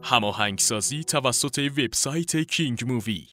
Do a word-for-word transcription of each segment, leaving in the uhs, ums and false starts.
هماهنگسازی توسط وبسایت کینگ مووی.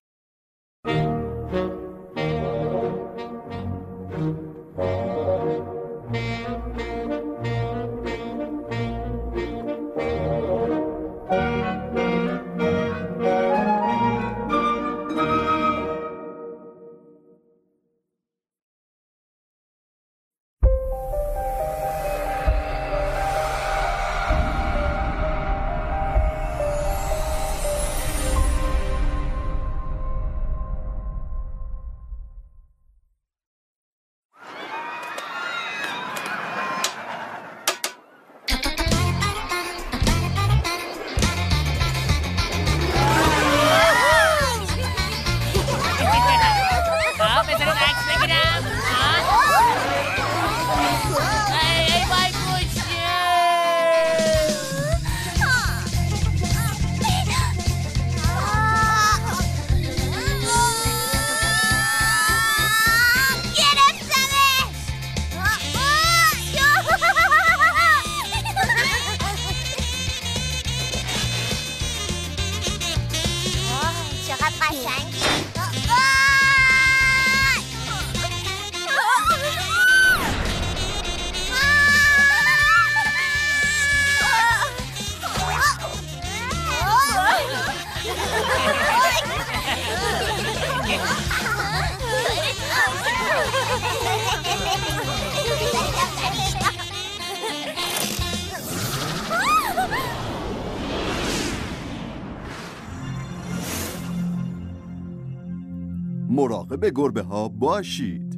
مراقب گربه ها باشید.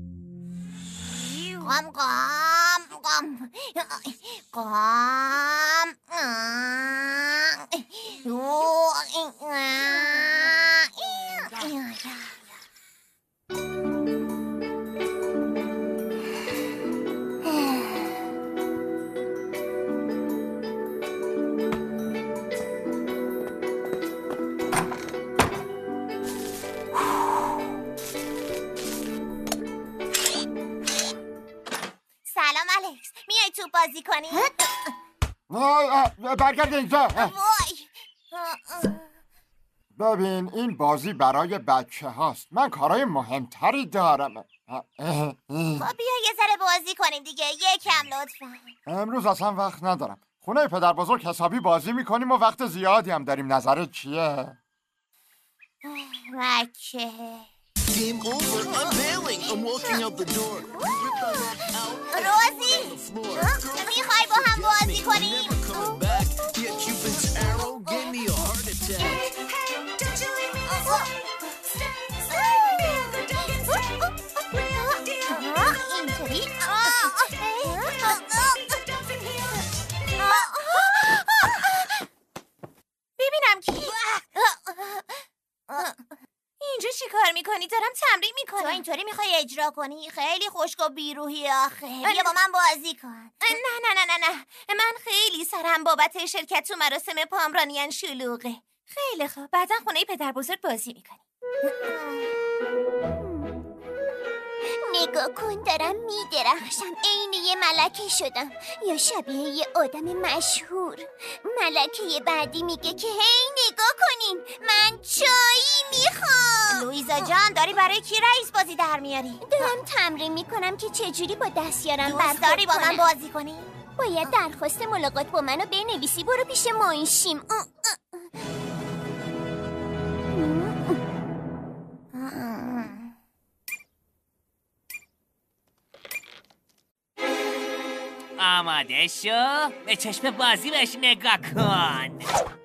قام قام قام قام توپ بازی کنی؟ وای برگرد اینجا. وای ببین این بازی برای بچه هاست. من کارهای مهمتری دارم. خب بیا یه ذره بازی کنیم دیگه. یکم لطفا. امروز اصلا وقت ندارم. خونه پدر بزرگ حسابی بازی میکنیم و وقت زیادی هم داریم. نظرت چیه؟ مکه Game over. Unveiling. I'm walking out the door. روزی میخوای با هم بازی کنیم؟ Coming back. Yeah, Cupid's arrow gave me a heart attack. اینطوری؟ ببینم کی؟ اینجا چی کار میکنی؟ دارم تمرین میکنم. تو اینطوری میخوای اجرا کنی؟ خیلی خشک و بیروحی آخه. بیا با من بازی کن. نه نه نه نه نه من خیلی سرم بابت شرکت تو مراسم پامرانیان شلوغه. خیلی خوب بعدا خونه پدر بزرگ بازی میکنی. نگاه کن دارم میدرخشم. عین یه ملکه شدم یا شبیه یه آدم مشهور. ملکه بعدی میگه که هی نگاه کنین من چایی میخوام. لویزا جان داری برای کی رئیس بازی در میاری؟ دارم تمرین میکنم که چجوری با دستیارم برخورد داری با من بازی کنی؟ باید درخواست ملاقات با منو بنویسی. برو پیش منشیم. آماده شو به چشم بازی بهش نگاه کن.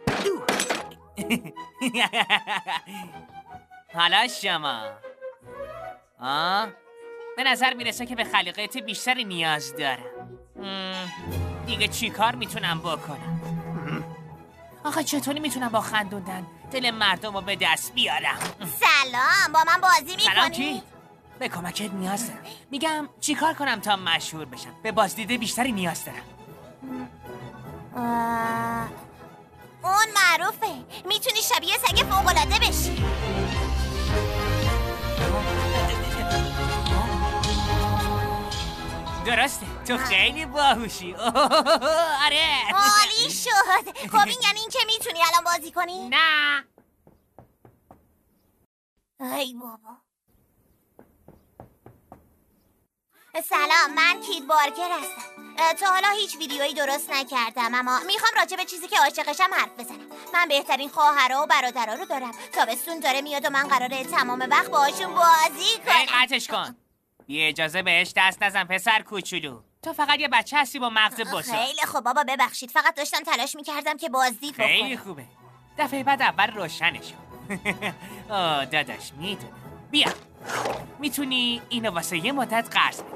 حالا شما آه به نظر میرسه که به خلاقیت بیشتری نیاز دارم. دیگه چی کار میتونم بکنم؟ آخه چطوری میتونم با خندوندن دل مردم رو به دست بیارم؟ سلام با من بازی میکنی؟ سلام کی؟ به کمکت نیاز دارم. میگم چی کار کنم تا مشهور بشم؟ به بازدید بیشتری نیاز دارم. آه... اون معروفه. میتونی شبیه سگ فوق‌العاده بشی. درسته، تو خیلی باهوشی. آره عالی شد. خب این یعنی این که میتونی الان بازی کنی؟ نه. ای بابا. سلام، من کید بارکر هستم. تا حالا هیچ ویدیویی درست نکردم، اما میخوام راجع به چیزی که عاشقشم حرف بزنم. من بهترین خواهرها و برادرها رو دارم. تابستون داره میاد و من قراره تمام وقت باهاشون بازی کنم. قطعش کن. یه اجازه بهش دست نزن پسر کوچولو. تو فقط یه بچه هستی با مغز بزرگ. خیلی خوب بابا، ببخشید. فقط داشتم تلاش میکردم که بازدید بکنم. خیلی خوبه. دفعه بعد اول روشنشو. آه داداش میدونم. بیا. میتونی اینو واسه یه مدت قرض بدی.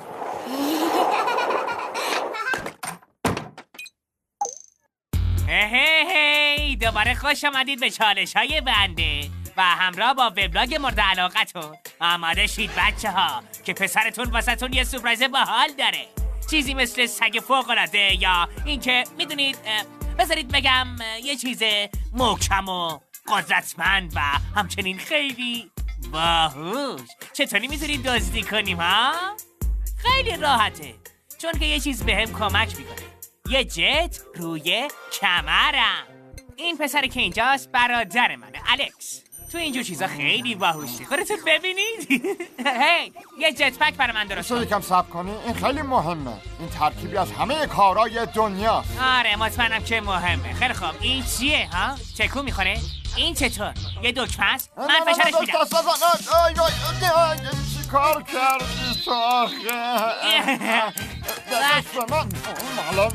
هی هی دوباره خوش آمدید به چالش های بنده و همراه با وبلاگ مورد علاقتون. آماده شید بچه ها که پسرتون واسهتون یه سورپرایز باحال داره. چیزی مثل سگ فوق العاده یا اینکه میدونید بذارید بگم یه چیز محکم و قدرتمند و همچنین خیلی باهوش. چطوری میتونید دزدی کنیم ها؟ خیلی راحته، چون که یه چیز بهم کمک میکنه. یه جت روی کمرم. این پسری که اینجاست برادر منه، الکس. تو اینجور چیزا خیلی باهوشی، خودتون ببینید. هی یه جت پک برای من درست کن. یکم صبر کنی، این خیلی مهمه. این ترکیبی از همه کارهای دنیاست. آره مطمئنم که مهمه. خیلی خوب، این چیه ها؟ چکو میخوره؟ این چطور؟ یه دکمه است؟ من فشارش میدم. چی کار کردی تو آخه؟ دست به من مالا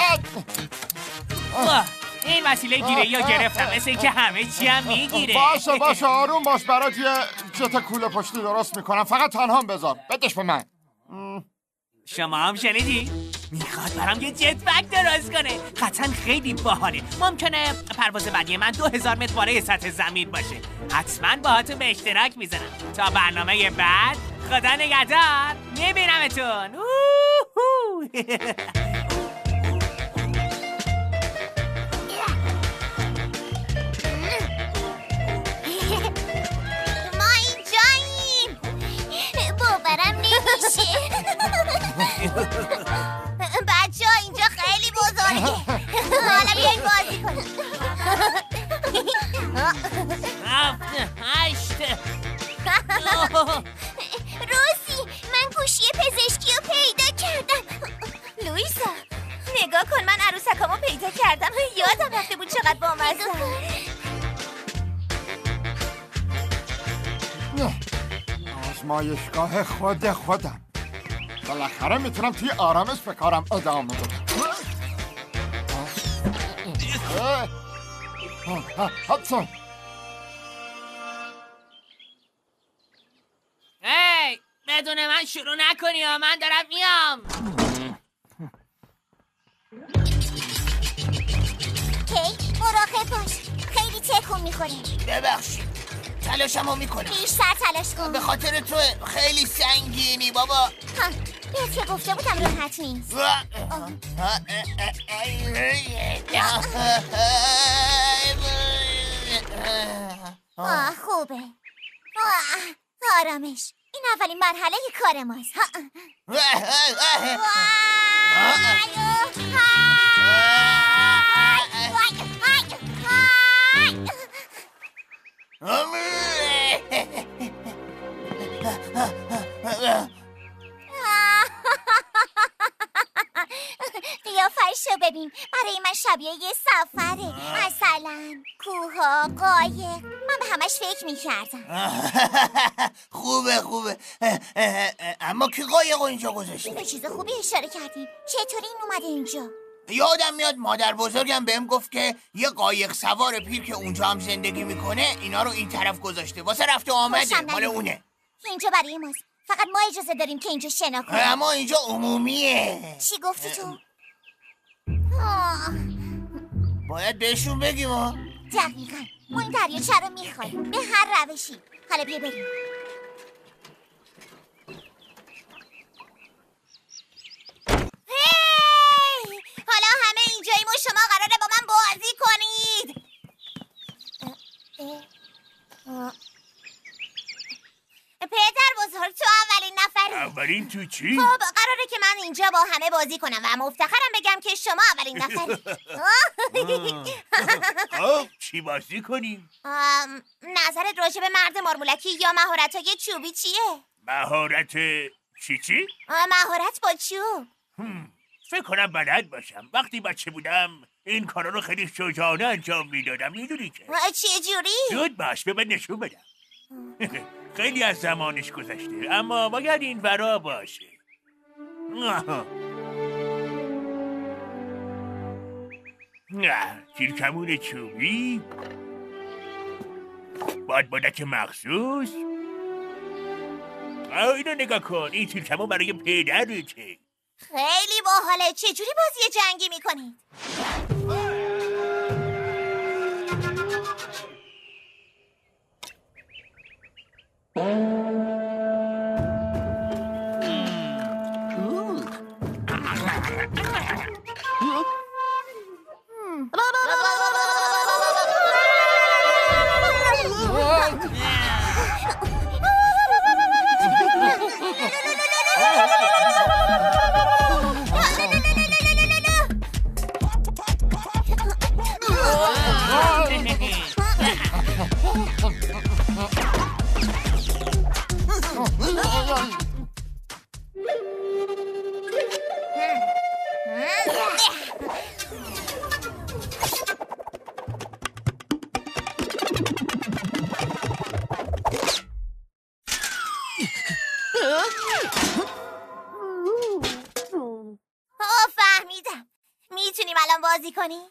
من این وسیله گیره یا گرفتم، مثل این که همه چی هم میگیره. باشه باشه آروم باش، برات یه جت کوله پشتی درست میکنم. فقط تنها بذار، بدش به من. شما هم شنیدی؟ میخواد برام یه جت پک درست کنه. قطعا خیلی باحاله. ممکنه پرواز بعدی من دو هزار متر بالای سطح زمین باشه. حتما باهاتون به اشتراک میذارم. تا برنامه بعد، خدا نگهدار. میبینمتون. ما اینجاییم. باورم نمیشه. بچه ها اینجا خیلی بزرگه. حالا بیایید بازی کنیم. روسی، من گوشی پزشکی رو پیدا کردم. لویزا نگاه کن، من عروسکامو پیدا کردم. یادم رفته بود چقدر بامزه. آزمایشگاه خود خودم. بالاخره میتونم توی آرامش به کارم ادامه بدم. هی بدون من شروع نکنی یا من دارم میام. کی مراقب باش، خیلی تکون میخوریم. ببخشید تلاشمو میکنم. بیشتر تلاش کن. به خاطر تو خیلی سنگینی بابا. ها بهت که گفته بودم راحت نیست. آه خوبه. آه آرامش، این اولین مرحله کار ماست. قیافش رو ببین، برای من شبیه یه سفره. مثلا کوها، قایق. من به همش فکر میکردم. خوبه خوبه، اما کی قایق اینجا گذاشته؟ به چیز خوبی اشاره کردیم. چطوری این اومده اینجا؟ یادم میاد مادر بزرگم بهم گفت که یه قایق سوار پیر که اونجا هم زندگی میکنه اینا رو این طرف گذاشته واسه رفت و آمده. مال اونه. اینجا برای ماست. فقط ما اجازه داریم که اینجا شنا کنیم. اما اینجا عمومیه. چی گفتی تو؟ باید بهشون بگیم ها. دقیقا ما این دریاچه رو میخوایم به هر روشی. حالا بیا بریم. هی! حالا همه اینجاییم و شما قراره با من بازی کنید. پدر بزرگ، تو اولین نفری. اولین تو چی؟ خب قراره که من اینجا با همه بازی کنم و مفتخرم بگم که شما اولین نفری. خب چی بازی کنیم؟ نظرت راجع به مرد مارمولکی یا مهارت‌های چوبی چیه؟ مهارت چی چی؟ مهارت با چوب. فکر کنم بلد باشم. وقتی بچه بودم این کارا رو خیلی شجاعانه انجام میدادم. میدونی که چه جوری؟ زود باش به من نشون بدم. خیلی از زمانش گذشته اما باید این ورا باشه. تیرکمون چوبی، بادبادک مخصوص. اینو نگاه کن، این تیرکمون برای پدرته. خیلی باحاله. چجوری بازی جنگی میکنید؟ فهمیدم. میتونیم الان بازی کنیم؟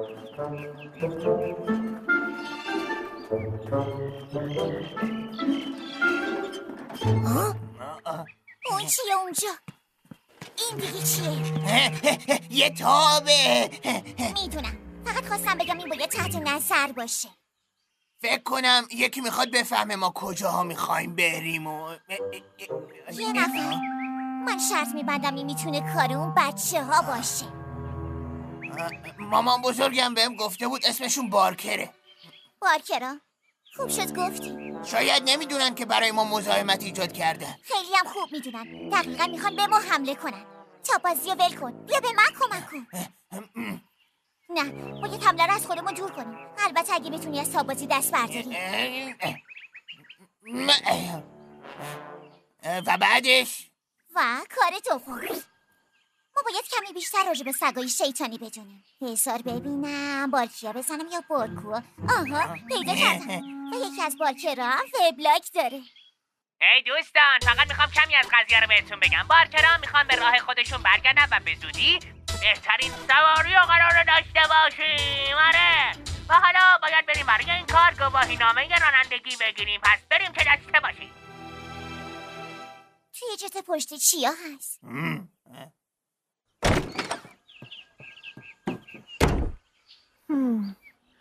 اون چیه اونجا؟ این دیگه چیه؟ یه تابه. میدونم، فقط خواستم بگم این باید تحت نظر باشه. فکر کنم یکی میخواد بفهمه ما کجاها میخوایم بریم و یه نفر. من شرط میبندم این میتونه کار اون بچه ها باشه. مامان بزرگم بهم گفته بود اسمشون بارکره. بارکرا؟ خوب شد گفتی. شاید نمیدونن که برای ما مزاحمت ایجاد کردن. خیلی هم خوب میدونن. دقیقا میخوان به ما حمله کنن. تا بازی رو ول کن. بیا به من کمک کن. نه، باید حمله رو از خودمون دور کنیم. البته اگه بتونی از تابازی دست برداری. و بعدش؟ و کار دوم، ما باید کمی بیشتر راجع به سگای شیطانی بدونیم. بذار ببینم بارکیا بزنم یا بارکو. آها، پیدا کردم. و یکی از بارکرا هم وبلاگ داره. ای دوستان، فقط میخوام کمی از قضیه رو بهتون بگم. بارکرا میخوان به راه خودشون برگردن و به زودی بهترین سواری رو قرار داشته باشیم. آره، و حالا باید بریم برای این کار گواهی نامه رانندگی بگیریم. پس بریم که دسته باشیم. توی جت پشت چیا هست؟ هم.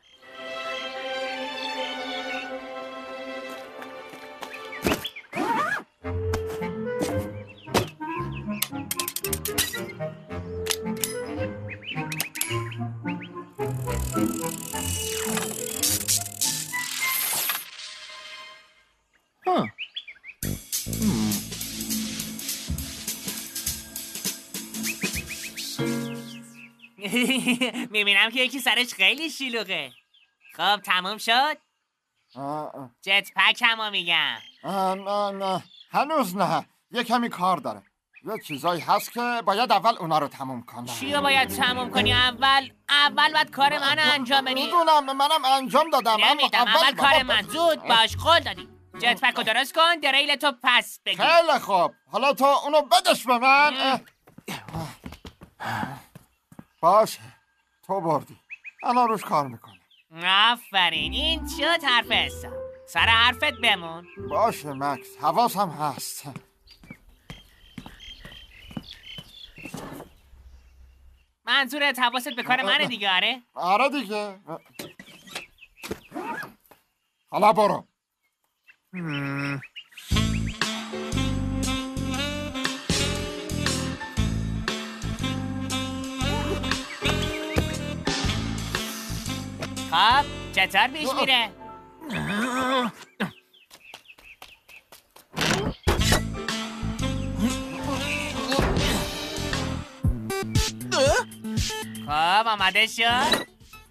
میبینم که یکی سرش خیلی شلوغه. خب تموم شد؟ جت پک همو میگم. نه نه هنوز نه، یه کمی کار داره. یه چیزایی هست که باید اول اونا رو تموم کنم. چی رو باید تموم کنی اول؟ اول باید کار من انجام بدی. میدونم، منم انجام دادم. نمیدم، اول, اول کار من. زود باش، قول دادی. جت پک رو درست کن، دریل تو پس بگیر. خیلی خوب، حالا تو اونو بدش به من. باشه، تو بردی. الان روش کار میکنه. آفرین، این شد حرف حساب. سر حرفت بمون. باشه مکس، حواسم هست. منظورت حواست به کار منه دیگه؟ آره؟ آره دیگه. حالا برو. خب چطور پیش میره؟ خب آماده شد.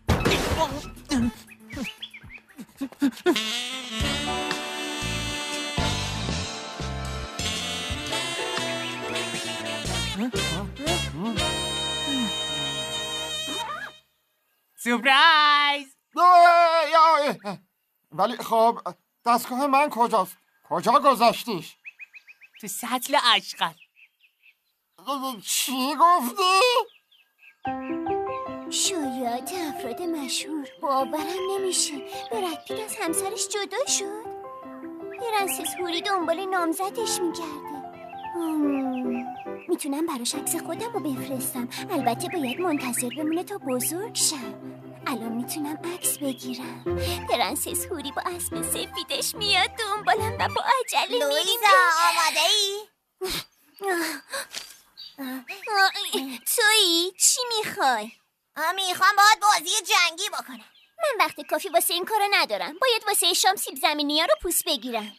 سورپرایز. ولی خب دستگاه من کجاست؟ کجا گذاشتیش؟ تو سطل اشغال. چی گفتی؟ شایعات افراد مشهور، باورم نمیشه. براد پیت از همسرش جدا شد. پرنسس هوری دنبال نامزدش میکرده. میتونم براش عکس خودم رو بفرستم. البته باید منتظر بمونه تا بزرگ شم. الان میتونم عکس بگیرم. پرنسس هوری با اسب سفیدش میاد دنبالم و با عجله میریم. لویزا آماده ای؟ تویی چی میخوای؟ میخوام باید بازی جنگی بکنم. من وقت کافی واسه این کارو ندارم. باید واسه شام سیب زمینی ها رو پوست بگیرم.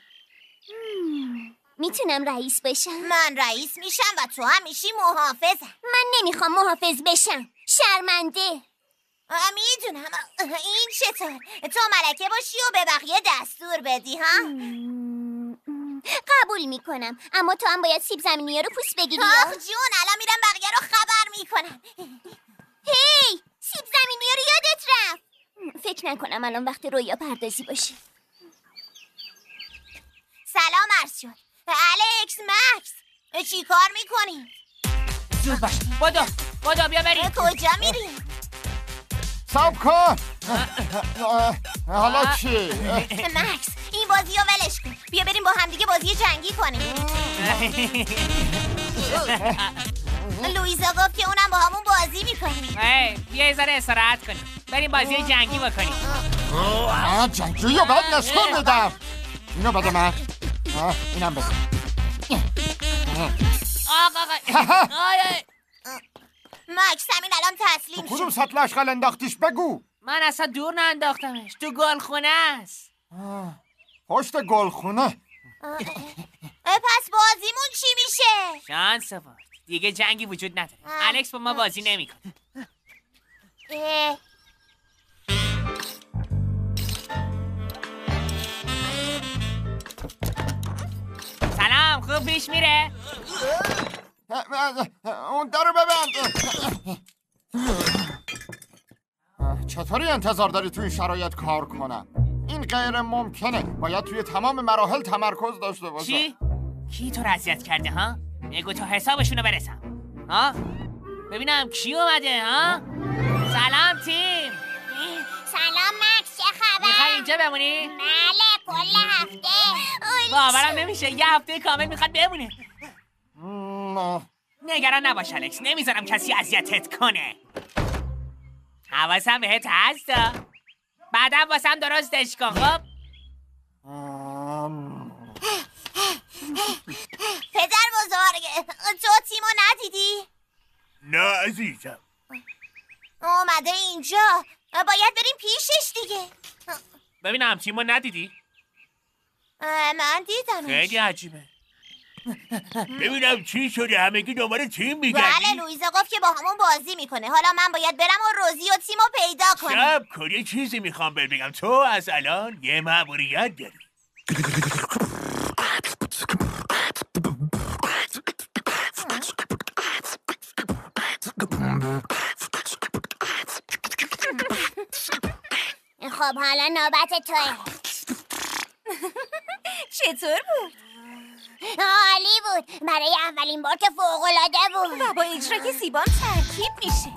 میتونم رئیس بشم؟ من رئیس میشم و تو هم میشی محافظم. من نمیخوام محافظ بشم. شرمنده. میدونم. این چطور؟ تو ملکه باشی و به بقیه دستور بدی ها؟ قبول میکنم، اما تو هم باید سیب زمینی ها رو پوست بگیری. آخ جون، الان میرم بقیه رو خبر میکنم. هی، سیب زمینی ها رو یادت رفت. فکر نکنم الان وقت رویا پردازی باشه. سلام عرض شد. الکس، مکس، چی کار میکنی؟ زود باش. بدو بدو بیا بریم. کجا میری؟ سب کن. حالا چی؟ مکس، این بازی رو ولش کن. بیا بریم با همدیگه بازی جنگی کنیم. لویزا گفت که اونم با همون بازی میکنیم. بیا یه ذره استراحت کنیم. بریم بازی جنگی بکنیم. آه جنگی رو باید نشکن بدم. اینو بده من. اینم بده. آقا آقا مکس همین الان تسلیم شد. کدوم سطل اشغال انداختیش بگو. من اصلا دور ننداختمش. تو گلخونه است. پشت گلخونه. پس بازیمون چی میشه؟ شانس آورد. دیگه جنگی وجود نداره. الکس با ما بازی نمیکنه. سلام، خوب پیش میره؟ اون درو ببند. چطوری انتظار داری تو این شرایط کار کنم؟ این غیر ممکنه. باید توی تمام مراحل تمرکز داشته باشم. چی؟ کی تو رو اذیت کرده ها؟ بگو تا حسابشونو برسم. ها؟ ببینم کی اومده ها؟ سلام تیم. سلام مکس، چه خبر؟ میخوای اینجا بمونی؟ بله، کل هفته. باورم نمیشه یه هفته کامل میخواد بمونه. نگران نباش الکس، نمیذارم کسی اذیتت کنه. حواسم بهت هستا. بعدم واسم درستش کن. خب پدر بزرگ، تو تیمو ندیدی؟ نه عزیزم. اومده اینجا. باید بریم پیشش دیگه. ببینم تیمو ندیدی؟ من دیدمش. خیلی عجیبه. ببینم چی شده، همگی دوباره تیم میگردی؟ بله، لویزا گفت که با همون بازی میکنه. حالا من باید برم و روزی و تیمو پیدا کنم. شب کن، یه چیزی میخوام بهت بگم. تو از الان یه مأموریت داری. خب حالا نوبت توه. چطور بود؟ عالی بود. برای اولین بار که فوق‌العاده بود. و با اجرا که زیبام ترکیب میشه.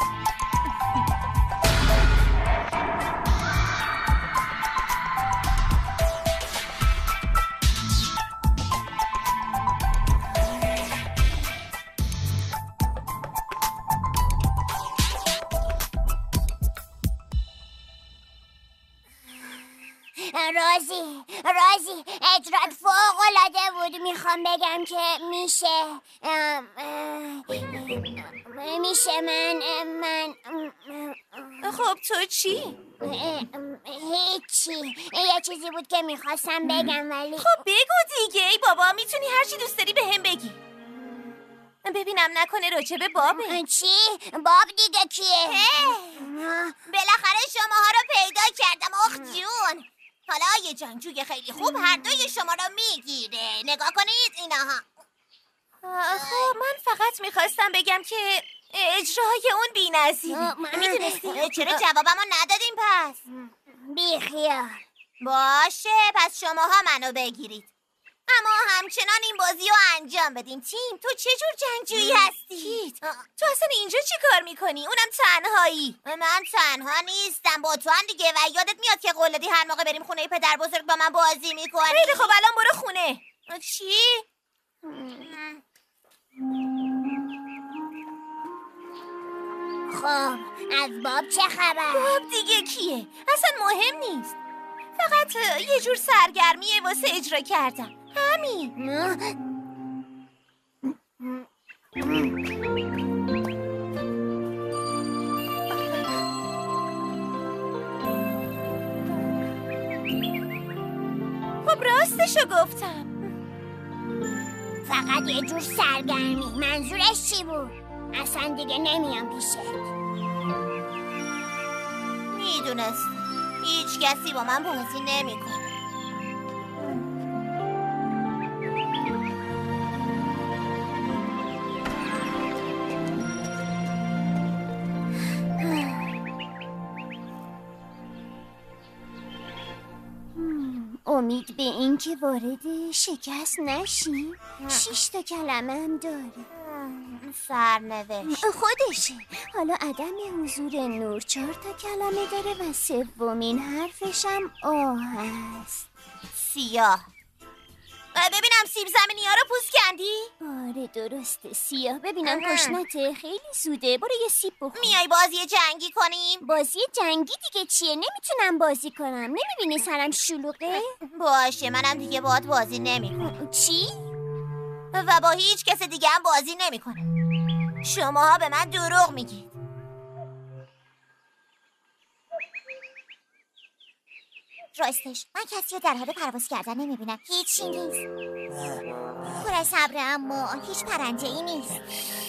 رازی رازی اجرات فوق‌العاده بود. میخوام بگم که میشه ام، ام، میشه من من ام، خب تو چی؟ ام، هیچی. یه چیزی بود که میخواستم بگم ولی خب بگو دیگه. ای بابا، میتونی هر چی دوست داری به هم بگی. ببینم نکنه راجب بابه. چی؟ باب دیگه کیه؟ بالاخره شماها رو پیدا کردم اخ جون. حالا یه جنگجوی خیلی خوب هر دوی شما رو میگیره. نگاه کنید ایناها. خب من فقط میخواستم بگم که اجرای اون بی‌نظیره. میدونستی؟ چرا جوابمو ندادیم پس؟ بیخیال. باشه پس شماها منو بگیرید. اما همچنان این بازی رو انجام بدیم. تیم تو چه جور جنگجویی هستی؟ تو اصلا اینجا چی کار میکنی؟ اونم تنهایی. من تنها نیستم با تو هم دیگه. و یادت میاد که قول دادی هر موقع بریم خونه پدر بزرگ با من بازی میکنی. خیلی خب الان برو خونه. چی؟ خب از باب چه خبر؟ باب دیگه کیه؟ اصلا مهم نیست. فقط یه جور سرگرمیه واسه اجرا کردم. همین. خب راستشو گفتم. فقط یه جور سرگرمی. منظورش چی بود؟ اصلا دیگه نمیام پیشت. میدونستم هیچ کسی با من بازی نمیکنه. امید به این که وارد شکست نشی. شش تا کلمه هم داره. سرنوشت خودشه. حالا عدم حضور نور چهار تا کلمه داره و سومین حرفش هم آ هست. سیاه. ببینم سیب زمینی ها رو پوست کندی؟ آره درسته سیاه. ببینم گشنته. خیلی زوده. برو یه سیب بخور. میای بازی جنگی کنیم؟ بازی جنگی دیگه چیه؟ نمیتونم بازی کنم. نمیبینی سرم شلوغه؟ باشه منم دیگه باهات بازی نمیکنم. چی؟ و با هیچ کس دیگه هم بازی نمیکنم. شماها به من دروغ میگید. راستش من کسی رو در حال پرواز کردن نمیبینم. هیچی نیست. پر از صبره اما هیچ پرنده ای نیست.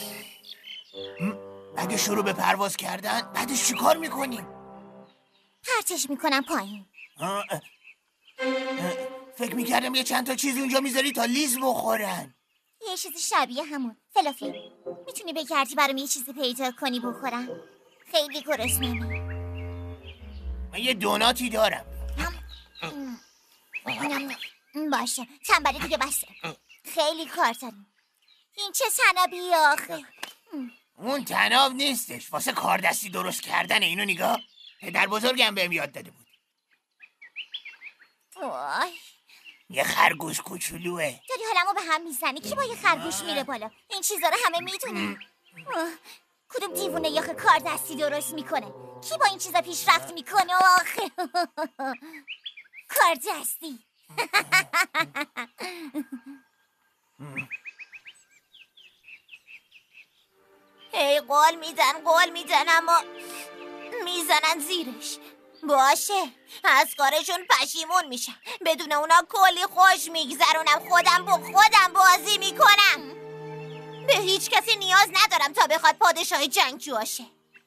اگه شروع به پرواز کردن بعدش چی کار میکنیم؟ پرتش میکنم پایین. آه، اه، اه، فکر میکردم یه چند تا چیز اونجا میذاری تا لیز بخورن. یه چیزی شبیه همون. فلافی میتونی بگردی برام یه چیزی پیدا کنی بخورم؟ خیلی گرسنمه. من یه دوناتی دارم. باشه تنبلی دیگه بسه. خیلی کار داریم. این چه تنابی آخه؟ اون تناب نیستش، واسه کار دستی درست کردن. اینو نگاه، پدر بزرگم بهم یاد داده بود. وای یه خرگوش کوچولوه. داری حالمو به هم میزنی. کی با یه خرگوش میره بالا؟ این چیزا رو همه میدونن. کدوم دیوونه یاخه کار دستی درست میکنه؟ کی با این چیزا پیشرفت میکنه آخه؟ کار دستی. هی قول میدن قول میدن اما میزنن زیرش. باشه از کارشون پشیمون میشم. بدون اونا کلی خوش میگذرونم. خودم با خودم بازی میکنم. به هیچ کسی نیاز ندارم تا بخواد پادشاه جنگجو باشه.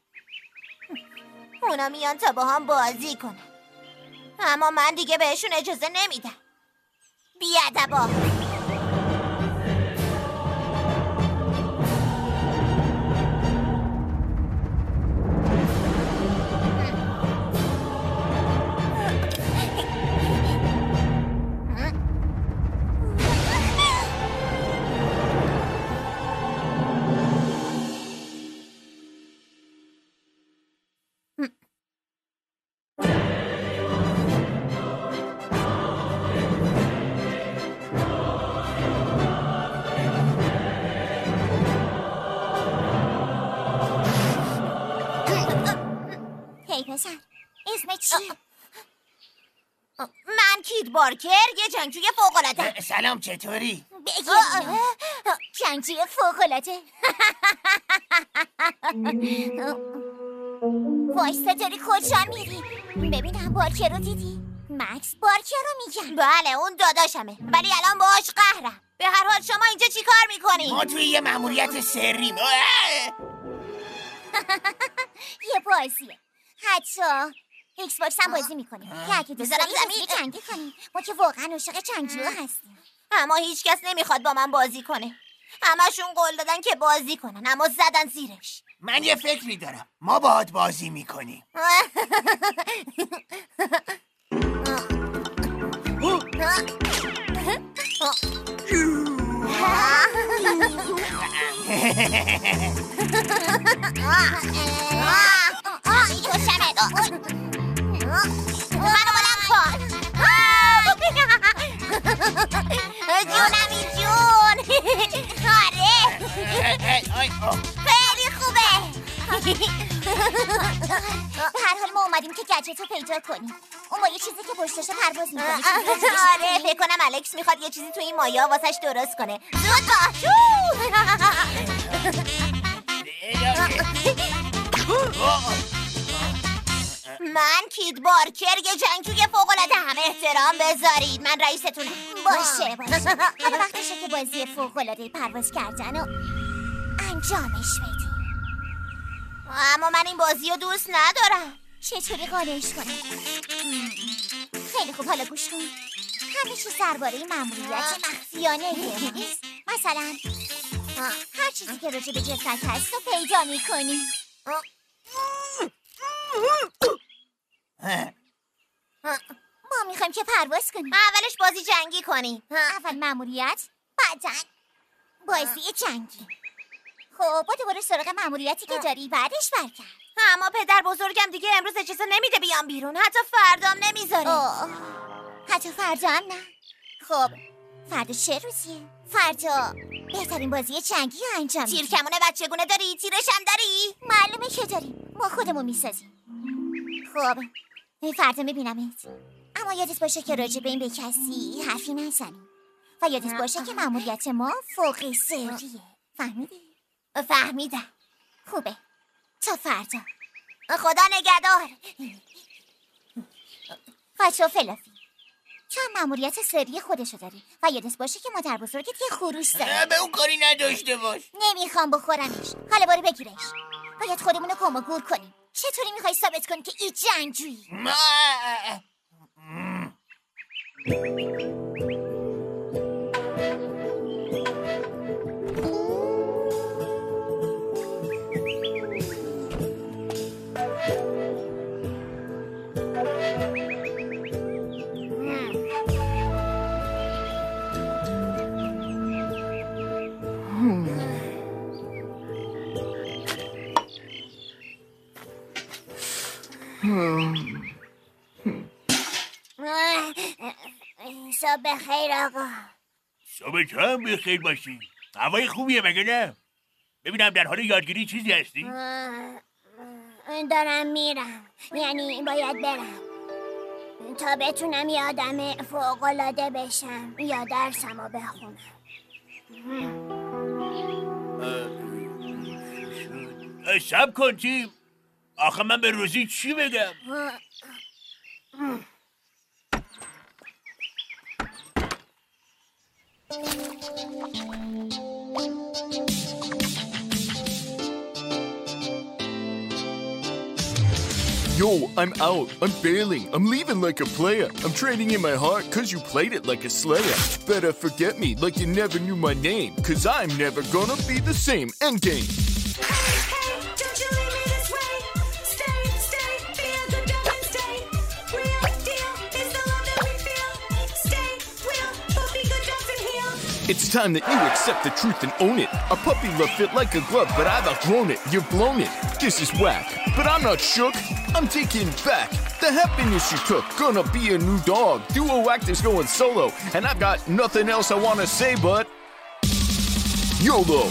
اونا میان تا با هم بازی کنن اما من دیگه بهشون اجازه نمیدم. بیادبا. پسر اسم چی؟ من کید بارکر، یه جنگجوی فوق‌العاده. سلام چطوری؟ بگیر جنگجوی فوق‌العاده. وایستا داری کجا میری؟ ببینم بارکر رو دیدی؟ مکس بارکر رو میگم. بله اون داداشمه، ولی الان باهاش قهرم. به هر حال شما اینجا چی کار میکنی؟ ما توی یه مأموریت سریم. یه بازیه. حتی ایکس باکس هم بازی میکنیم که اگه دوست داریم زمین جنگی کنیم. ما که واقعا عاشق جنگجوها هستیم. اما هیچ کس نمیخواد با من بازی کنه. همشون قول دادن که بازی کنن اما زدن زیرش. من یه فکری دارم. ما باهات بازی میکنیم. منو بلند کن. جونمی جون. آره خیلی خوبه. به هر حال ما اومدیم که گجت رو پیدا کنیم. اون با یه چیزی که پشتش پرواز میکنه. آره فکر کنم الکس میخواد یه چیزی تو این مایا واسش درست کنه. زود باش. من کید بارکر یه جنگجوی فوق‌العاده، همه احترام بذارید. من رئیستونم. باشه باشه. حالا وقتشه که بازی فوق‌العاده پرواز کردن و انجامش بدیم. اما من این بازی رو دوست ندارم. چطوری قانعش کنم؟ خیلی خوب، حالا گوش کن. همه چیز درباره مأموریت مخفیانه ماست. مثلا هر چیزی که راجع به جسد هست رو پیدا میکنی. ما میخوایم که پرواز کنیم. اولش بازی جنگی کنی. اول مأموریت، بعداً بازی جنگی. خب با دوباره سراغ مأموریتی که داری بعدش برگرد. اما پدر بزرگم دیگه امروز اجازه نمیده بیام بیرون. حتی فردام نمیذاره. اوه. حتی فردا هم نه. خب فردا چه روزیه؟ فردا بهترین بازی جنگی رو انجام میدیم. تیر کمونه بچگونه داری؟ تیرش هم داری؟ معلومه که داریم. ما خودمون میسازیم. خب فردا میبینمت. اما یادت باشه که راجع به این به کسی حرفی نزنیم. و یادت باشه که مأموریت ما فوق سریه. فهمیدی؟ فهمیدم. خوبه. تا فردا. خدا نگهدار. بچه‌ها فلافی، تو هم مأموریت سری خودشو داری و یادت باشه که مادر بزرگت یه خروس داره. به اون کاری نداشته باش. نمیخوام بخورمش. حالا برو بگیرش. باید خودمونو گم و گور کنیم. چطوری میخوای ثابت کنی که این جنگجویی؟ صبح بخیر آقا. صبح هم بخیر باشی. هوای خوبیه مگه نه؟ ببینم در حال یادگیری چیزی هستی؟ دارم میرم، یعنی باید برم تا بتونم یه آدم فوق‌العاده بشم یا درسمو بخونم. صبر کن تیم. آخه من به روزی چی بگم؟ Yo, I'm out. I'm bailing. I'm leaving like a player. I'm trading in my heart cause you played it like a slayer. Better forget me like you never knew my name. Cause I'm never gonna be the same. Endgame. It's time that you accept the truth and own it. A puppy love fit like a glove, but I've outgrown it. You've blown it. This is whack. But I'm not shook. I'm taking back the happiness you took. Gonna be a new dog. Duo actors going solo. And I've got nothing else I wanna say but YOLO.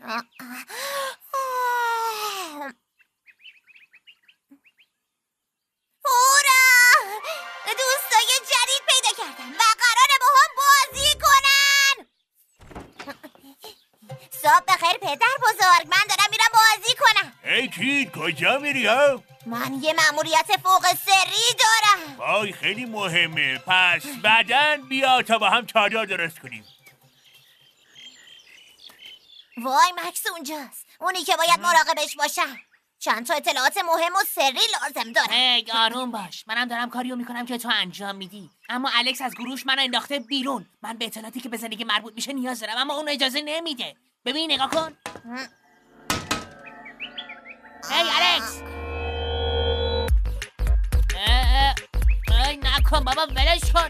هورا! دوستای جدید پیدا کردم و قراره با هم بازی کنن. صبح بخیر پدر بزرگ، من دارم میرم بازی کنم. ای کیت کجا میری ها؟ من یه مأموریت فوق سری دارم. وای خیلی مهمه، پس بعداً بیا تا با هم چادر درست کنیم. وای مکس اونجاست، اونی که باید مراقبش باشم. چند تا اطلاعات مهم و سری لازم دارم. هی آروم باش، منم دارم کاریو میکنم که تو انجام میدی. اما الکس از گروهش منو انداخته بیرون. من به اطلاعاتی که به زندگی مربوط میشه نیاز دارم، اما اون اجازه نمیده. ببین نگاه کن. هی الکس. ای نکن بابا، ولش کن.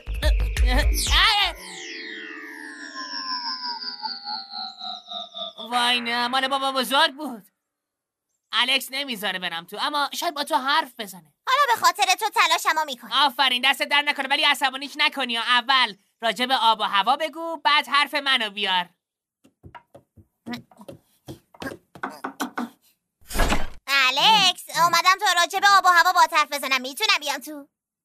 وای نه، مال بابا بزرگ بود. الکس نمیذاره برم تو، اما شاید با تو حرف بزنه. حالا به خاطر تو تلاشمو میکنم. آفرین، دست در نکنه، ولی عصبانیش نکنی. اول راجع به آب و هوا بگو، بعد حرف منو بیار. الکس، اومدم تا راجع به آب و هوا با حرف بزنم. میتونم بیام تو؟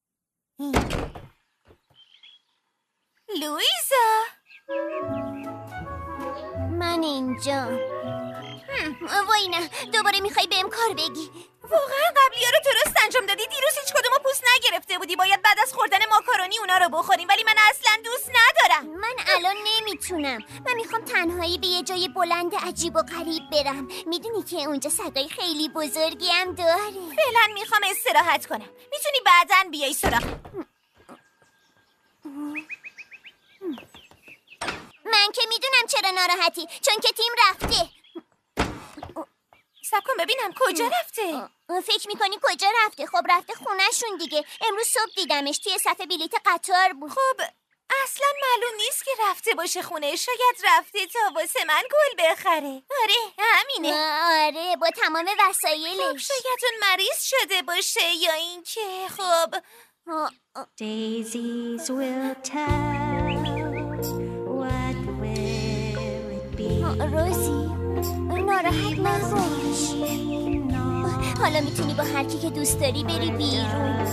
لویزا، من اینجا. وای نه، دوباره میخوای بهم کار بگی؟ واقعا قبلی‌ها رو درست انجام دادی. دیروز هیچ کدومو پوست نگرفته بودی. باید بعد از خوردن ماکارونی اونا رو بخوریم، ولی من اصلا دوست ندارم. من الان نمیتونم. من میخوام تنهایی به یه جای بلند عجیب و غریب برم. میدونی که اونجا سگای خیلی بزرگی هم داره. فعلا میخوام استراحت کنم. میتونی بعداً بیای سراغم. من که میدونم چرا ناراحتی، چون که تیم رفته. صبر کن ببینم کجا رفته. فکر میکنی کجا رفته؟ خب رفته خونه‌شون دیگه. امروز صبح دیدمش توی صف بلیت قطار بود. خب اصلا معلوم نیست که رفته باشه خونه. شاید رفته تا واسه من گل بخره. آره همینه. آره با تمام وسایلش. خب شاید اون مریض شده باشه یا اینکه خب Daisies will tell. What will it be? روزی ناراحت نباش. حالا میتونی با هر کی که دوست داری بری بیرون.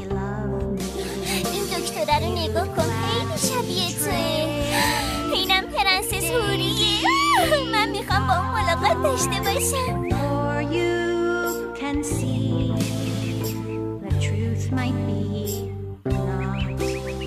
این دکتره رو نگاه کن، خیلی شبیه توه. اینم پرنسس هوریه. من میخوام با اون ملاقات داشته باشم. Or you can see the truth might be not.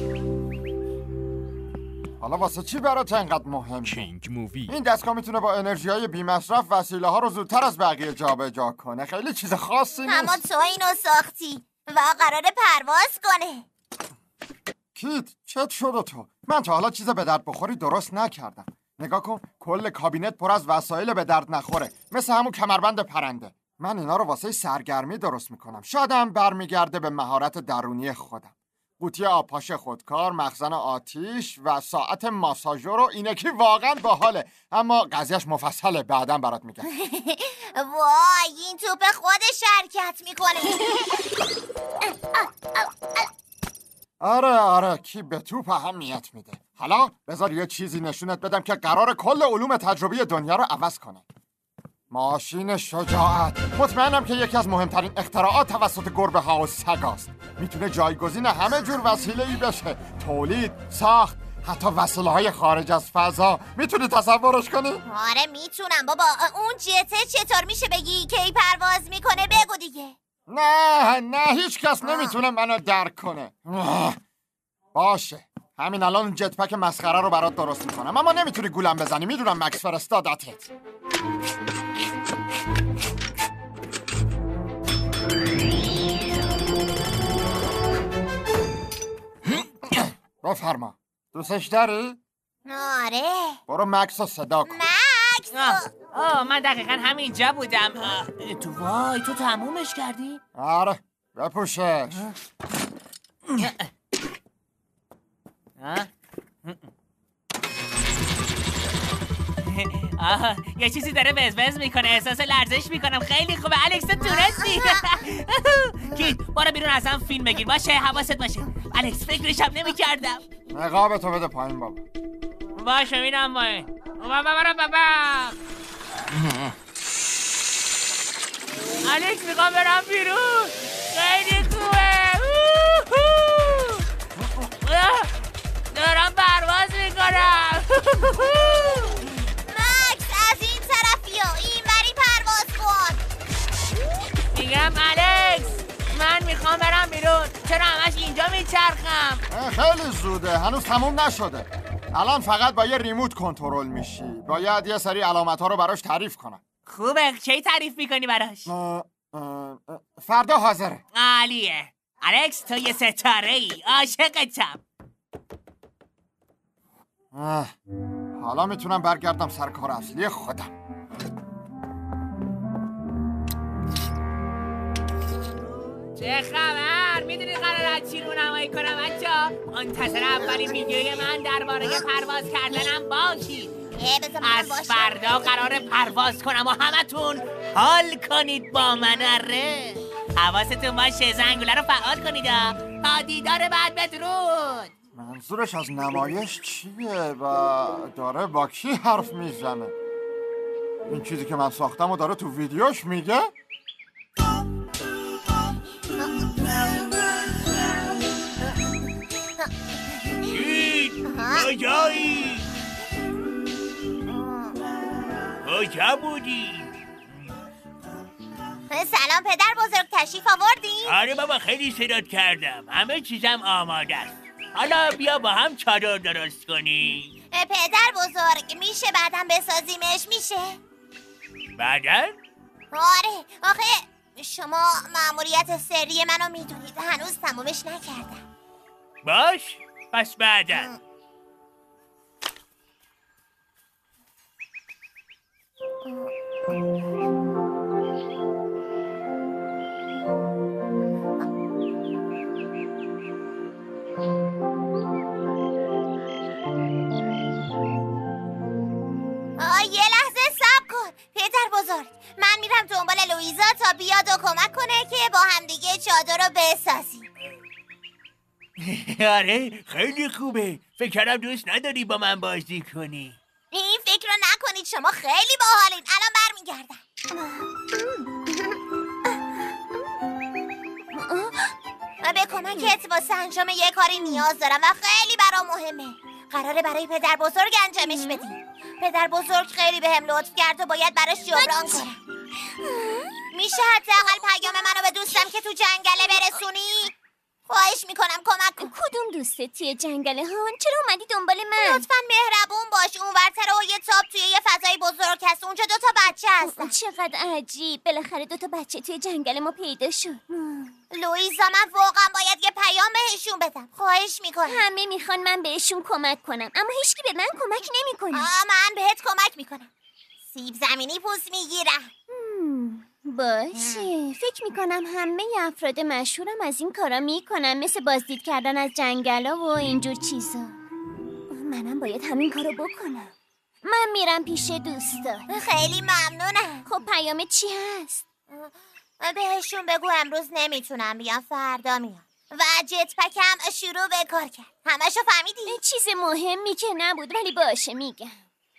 حالا واسه چی برات انقدر مهم؟ کینگ مووی. این دستگاه میتونه با انرژی‌های بی‌مصرف وسیله ها رو زودتر از بقیه جابجا کنه. خیلی چیز خاصی نیست. اما تو اینو ساختی و قراره پرواز کنه. کیت چت شده تو؟ من تا حالا چیز به درد بخوری درست نکردم. نگاه کن، کل کابینت پر از وسایل به درد نخوره، مثل همون کمربند پرنده. من اینا رو واسه سرگرمی درست میکنم. شایدم برمیگرده به مهارت درونی خودم. قوطی آبپاش خودکار، مخزن آتیش و ساعت ماساژور رو اینکی واقعا باحاله، اما قضیهش مفصله، بعداً برات میگم. وای این توپ خودش حرکت میکنه. آره آره، کی به توپ اهمیت میده. حالا بذار یه چیزی نشونت بدم که قرار کل علوم تجربی دنیا رو عوض کنه. ماشین شجاعت. مطمئنم که یکی از مهمترین اختراعات توسط گربه ها و سگاست. میتونه جایگزین همه جور وسیله‌ای بشه. تولید، ساخت، حتی وسیله های خارج از فضا. میتونی تصورش کنی؟ آره میتونم بابا. اون جته چطور میشه بگی کی پرواز میکنه؟ بگو دیگه. نه نه، هیچ کس نمیتونه منو درک کنه. باشه، همین الان جت پک مسخره رو برات درست میکنم، اما نمیتونی گولم بزنی. میدونم مکس فرستادتت. بفرما. دوستش داری؟ آره. برو مکس رو صدا کن. مکس. آه, آه من دقیقا همینجا بودم. آه. تو وای تو تمومش کردی؟ آره بپوشش. آه. آه یه چیزی داره وزوز میکنه، احساس لرزش میکنم. خیلی خوبه الکس، تو تونستی. کیت برو بیرون ازم فیلم بگیر. باشه حواست باشه. الکس فکرشم نمیکردم. نقابتو بده پایین بابا. باشه میرم پایین. بابا بابا بابا الکس میخوام برم بیرون. خیلی خوبه. دارم پرواز میکنم. مکس از این طرف یا این وری پرواز کن. میگم الکس من میخوام برم بیرون. چرا همش اینجا میچرخم؟ خیلی زوده، هنوز تموم نشده. الان فقط با یه ریموت کنترل میشی. باید یه سری علامت ها رو براش تعریف کنم. خوبه، کی تعریف میکنی براش؟ اه، اه، فردا حاضره. عالیه. الکس تو یه ستاره ای، عاشقتم. حالا میتونم برگردم سر کار اصلی خودم. چه خبر؟ میدونی قرار از چی رونمایی کنم بچه‌ها؟ منتظر اولین ویدیوی من درباره پرواز کردنم باشید. از فردا قرار پرواز کنم و همتون حال کنید با من. اره حواستون باشه زنگوله رو فعال کنید. تا دیدار بعد، بدرود. منظورش از نمایش چیه و داره با کی حرف میزنه؟ این چیزی که من ساختم و داره تو ویدیوش میگه؟ کجایی؟ کجا بودی؟ سلام پدر بزرگ، تشریف آوردین؟ آره بابا خیلی صدات کردم. همه چیزم آماده است. حالا بیا با هم چادر درست کنی. پدر بزرگ میشه بعدم بسازیمش؟ میشه؟ بعدن؟ آره آخه شما مأموریت سری منو میدونید، هنوز تمومش نکردم. باش پس بعدن. یه لحظه صبر کن پدر بزرگ، من میرم دنبال لویزا تا بیاد و کمک کنه که با همدیگه چادر رو بسازیم. آره خیلی خوبه. فکر کردم دوست نداری با من بازی کنی. این فکر رو نکنید، شما خیلی باحالین. الان برمیگردم. به کمکت واسه انجام یه کاری نیاز دارم و خیلی برام مهمه. قراره برای پدر بزرگ انجامش بدیم. پدر بزرگ خیلی بهم لطف کرد و باید براش جبران کنم. میشه حداقل پیام منو به دوستم که تو جنگله برسونی؟ خواهش میکنم کمک کن. کدوم دوستت توی جنگله هان؟ چرا اومدی دنبال من؟ لطفاً مهربون باش. اون ورتر و یه تاپ توی یه فضای بزرگ هست. اونجا دوتا بچه هستن. چقدر عجیب. بالاخره دوتا بچه توی جنگل ما پیدا شد. لویزا من واقعا باید یه پیام بهشون بدم. خواهش میکنم. همه میخوان من بهشون کمک کنم اما هیچکی به من کمک نمیکنه. من بهت کمک میکنم. سیب زمینی پوست میگیرم. باشه. فکر میکنم همه افراد مشهورم از این کارا میکنن، مثل بازدید کردن از جنگلا و اینجور چیزا. منم باید همین کارو بکنم. من میرم پیش دوستا. خیلی ممنونم. خب پیام چی هست؟ بهشون بگو امروز نمیتونم بیام، فردا میام. و جت پکم شروع به کار کرد. همشو فهمیدی؟ چیز مهمی که نبود ولی باشه میگم.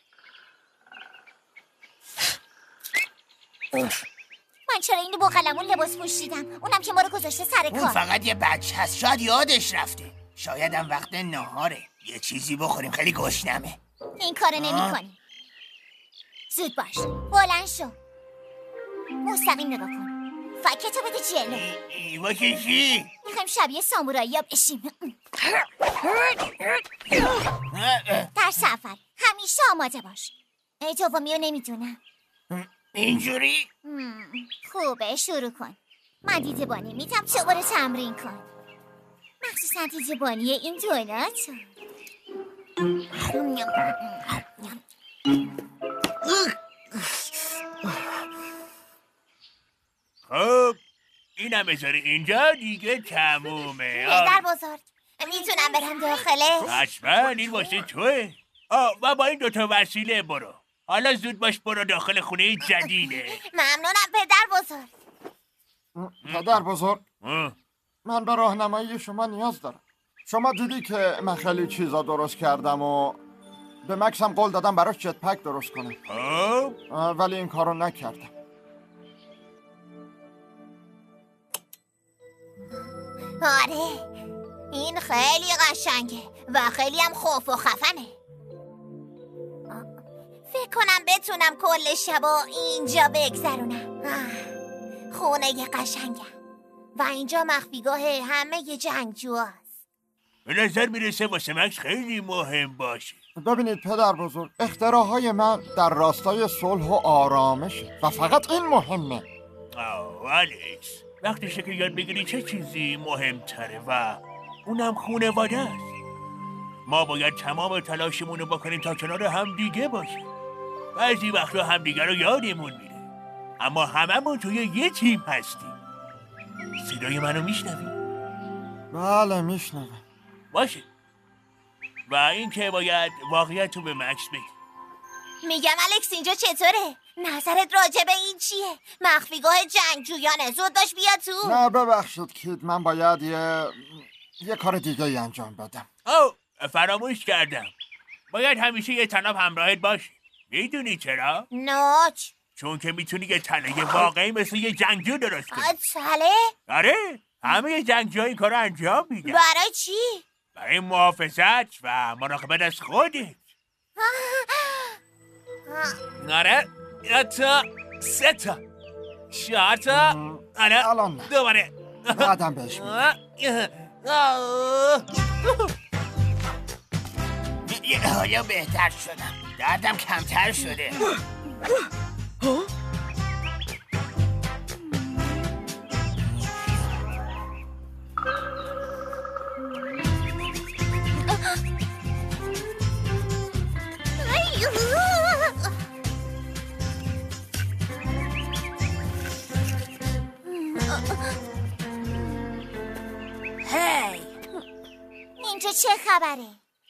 من چرا اینو با قلمون لباس پوشیدم؟ اونم که ما رو گذاشته سر کار. اون فقط یه بچه هست، شاید یادش رفته. شاید هم وقت نهاره. یه چیزی بخوریم، خیلی گشنمه. این کارو نمی کنی. زود باش، بلند شو. مستقیم نگاه کن. فکتو بده جلو. ایوا که چی؟ میخوایم شبیه سامورایی ها بشیم. در سفر همیشه آماده باش. ای دومیو نمیدونم. اینجوری؟ خوبه شروع کن. من دیدبانی میدم تو برو تمرین کن، مخصوصا دیدبانی این دونات. خب اینم بذاری اینجا دیگه تمومه. پدر بزرگ میتونم برم داخله؟ حتما این واسه توه. آه و با این دوتا وسیله برو. حالا زود باش برو داخل خونه جدیده. ممنونم پدر بزرگ. پدر بزرگ من به راهنمایی شما نیاز دارم. شما دیدی که من خیلی چیزا درست کردم و به مکسم قول دادم براش جت پک درست کنم. خب ولی این کارو نکردم. آره این خیلی قشنگه و خیلی هم خوف و خفنه. فکر کنم بتونم کل شبا اینجا بگذرونم. خونه قشنگم و اینجا مخفیگاه همه جنگجوهاست. به نظر میرسه واسه مکس خیلی مهم باشه. ببینید پدر بزرگ، اختراعهای من در راستای صلح و آرامشه و فقط این مهمه. آه الکس، وقتشه که یاد بگیری چه چیزی مهمتره و اونم خونواده است. ما باید تمام تلاشمون رو بکنیم تا کنار همدیگه باشیم. بعضی وقتا همدیگه رو یادمون میره، اما هممون توی یه تیم هستیم. صدای منو میشنوی؟ بله میشنوم. باشه. و این که باید واقعیت رو به مکس بگی. میگم الکس اینجا چطوره؟ نظرت راجع به این چیه؟ مخفیگاه جنگجویانه، زود باش بیا تو. نه ببخشید کید، من باید یه یه کار دیگه ای انجام بدم. اوه فراموش کردم، باید همیشه یه تناب همراهت باشی. میدونی چرا؟ ناچ چون که میتونی یه تله واقعی مثل یه جنگجو درست کنی. تله؟ آره، همه جنگجوها این کارو انجام میدن. برای چی؟ برای محافظت و مراقبت از خودت. آره، یا تا سه تا چهار تا. آره الان نه. دوباره بعدم بهش میگم. حالا بهتر شدم، دردم کمتر شده. هی اینجا چه خبره؟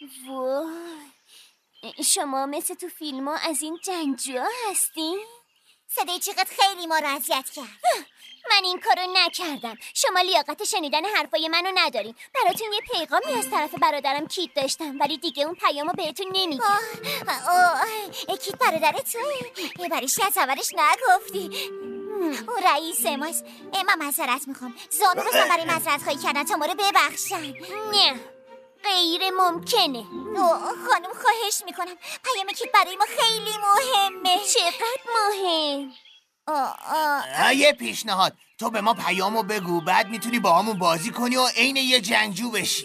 وای، شما مثل تو فیلم ها از این جنگجوها هستین؟ صدای جیغت خیلی ما رو اذیت کرد. من این کارو نکردم. شما لیاقت شنیدن حرفای منو ندارین. براتون یه پیغامی از طرف برادرم کیت داشتم، ولی دیگه اون پیامو بهتون نمیگم. کیت برادرت توی؟ یه بریش از اولش نگفتی. او رئیس ماست. من معذرت میخوام، زانو بزن برای معذرت خواهی کردن تا ما رو ببخشن. نه غیر ممکنه. خانم خواهش میکنم، پیام کیت برای ما خیلی مهمه. چقدر مهم؟ آه آه. یه پیشنهاد، تو به ما پیامو بگو، بعد میتونی با همون بازی کنی و عین یه جنگجو بشی.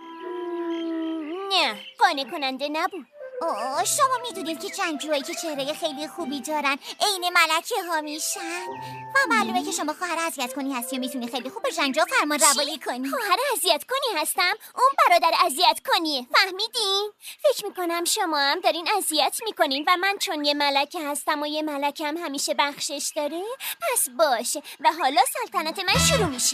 نه قانع کننده نبود. آه شما میدونید که جنگجوهایی که چهره خیلی خوبی دارن عین ملکه ها میشن و معلومه که شما خواهر اذیت کنی هستی و میتونی خیلی خوب به جنگجو فرمان روایی کنی. خواهر اذیت کنی هستم؟ اون برادر اذیت کنیه، فهمیدین؟ فکر میکنم شما هم دارین اذیت میکنین و من چون یه ملکه هستم و یه ملکه هم همیشه بخشش داره، پس باشه و حالا سلطنت من شروع میشه.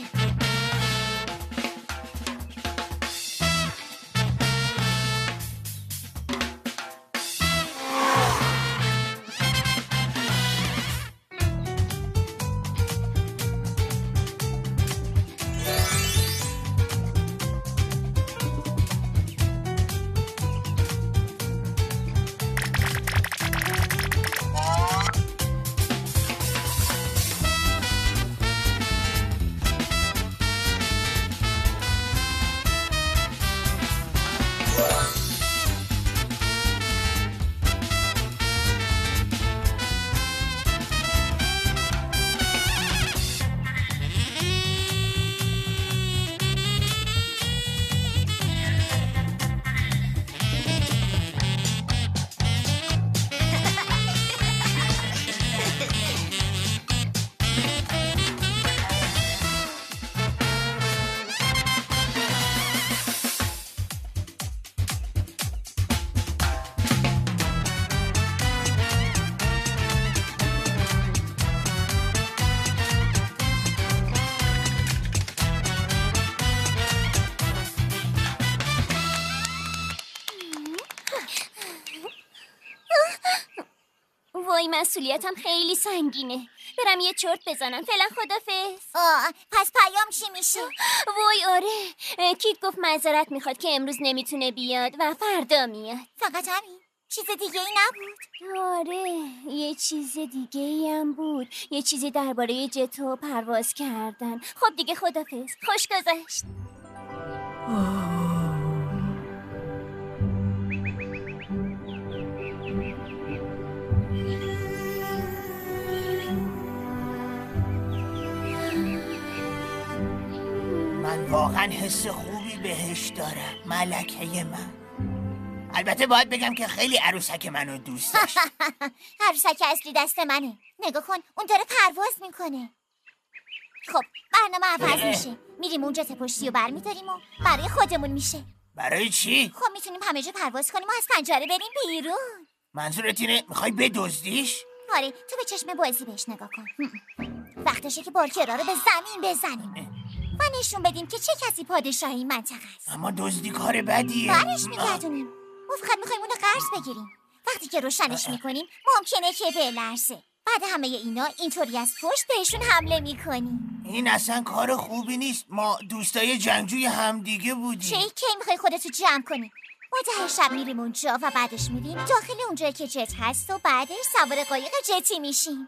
وای مسئولیتم خیلی سنگینه. برم یه چرت بزنم. فعلا خدافظ. آه پس پیام چی میشه؟ وای آره، کیت گفت معذرت میخواد که امروز نمیتونه بیاد و فردا میاد. فقط همین؟ چیز دیگه ای نبود؟ آره یه چیز دیگه ای هم بود. یه چیزی درباره جت و پرواز کردن. خب دیگه خدافظ. خوش گذشت. من واقعا حس خوبی بهش دارم، ملکه من. البته باید بگم که خیلی عروسک منو دوست داشت. عروسک اصلی دست منه. نگاه کن اون داره پرواز میکنه. خب برنامه عوض میشه. میریم اونجا پشتی و برمیداریم و برای خودمون میشه. برای چی؟ خب میتونیم همه جا پرواز کنیم و از پنجره بریم بیرون. منظورت اینه میخوای بدزدیش؟ آره تو به چشم بازی بهش نگاه کن. وقتشه که بارکرا رو به زمین بزنیم و نشون بدیم که چه کسی پادشاه این منطقه است. اما دزدی کار بدیه. برش میگردونیم. ما فقط میخوایم اونو قرض بگیریم. وقتی که روشنش میکنیم ممکنه که بلرزه. بعد همه اینا اینطوری از پشت بهشون حمله میکنیم. این اصلا کار خوبی نیست. ما دوستای جنگجوی همدیگه بودیم. چه کی میخوای خودتو جمع کنی؟ ما ده شب میریم اونجا و بعدش میریم داخل اونجایی که جت هست و بعدش سوار قایق جتی میشیم.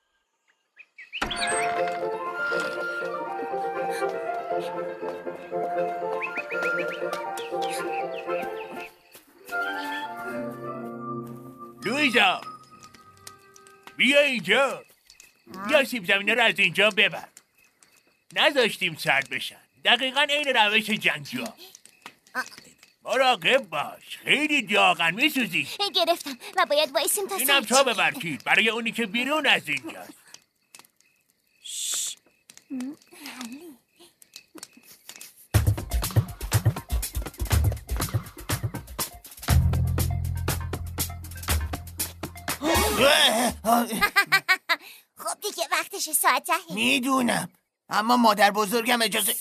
لویزا بیا اینجا. یا سیب زمینه رو از اینجا ببر. نذاشتیم سرد بشن. دقیقا این روش جنگجو. مراقب باش، خیلی داغن میسوزی. گرفتم و باید وایسیم تا اینم تا ببرکید برای اونی که بیرون از اینجاست. خب دیگه وقتش ساعت ده. میدونم اما مادر بزرگم اجازه.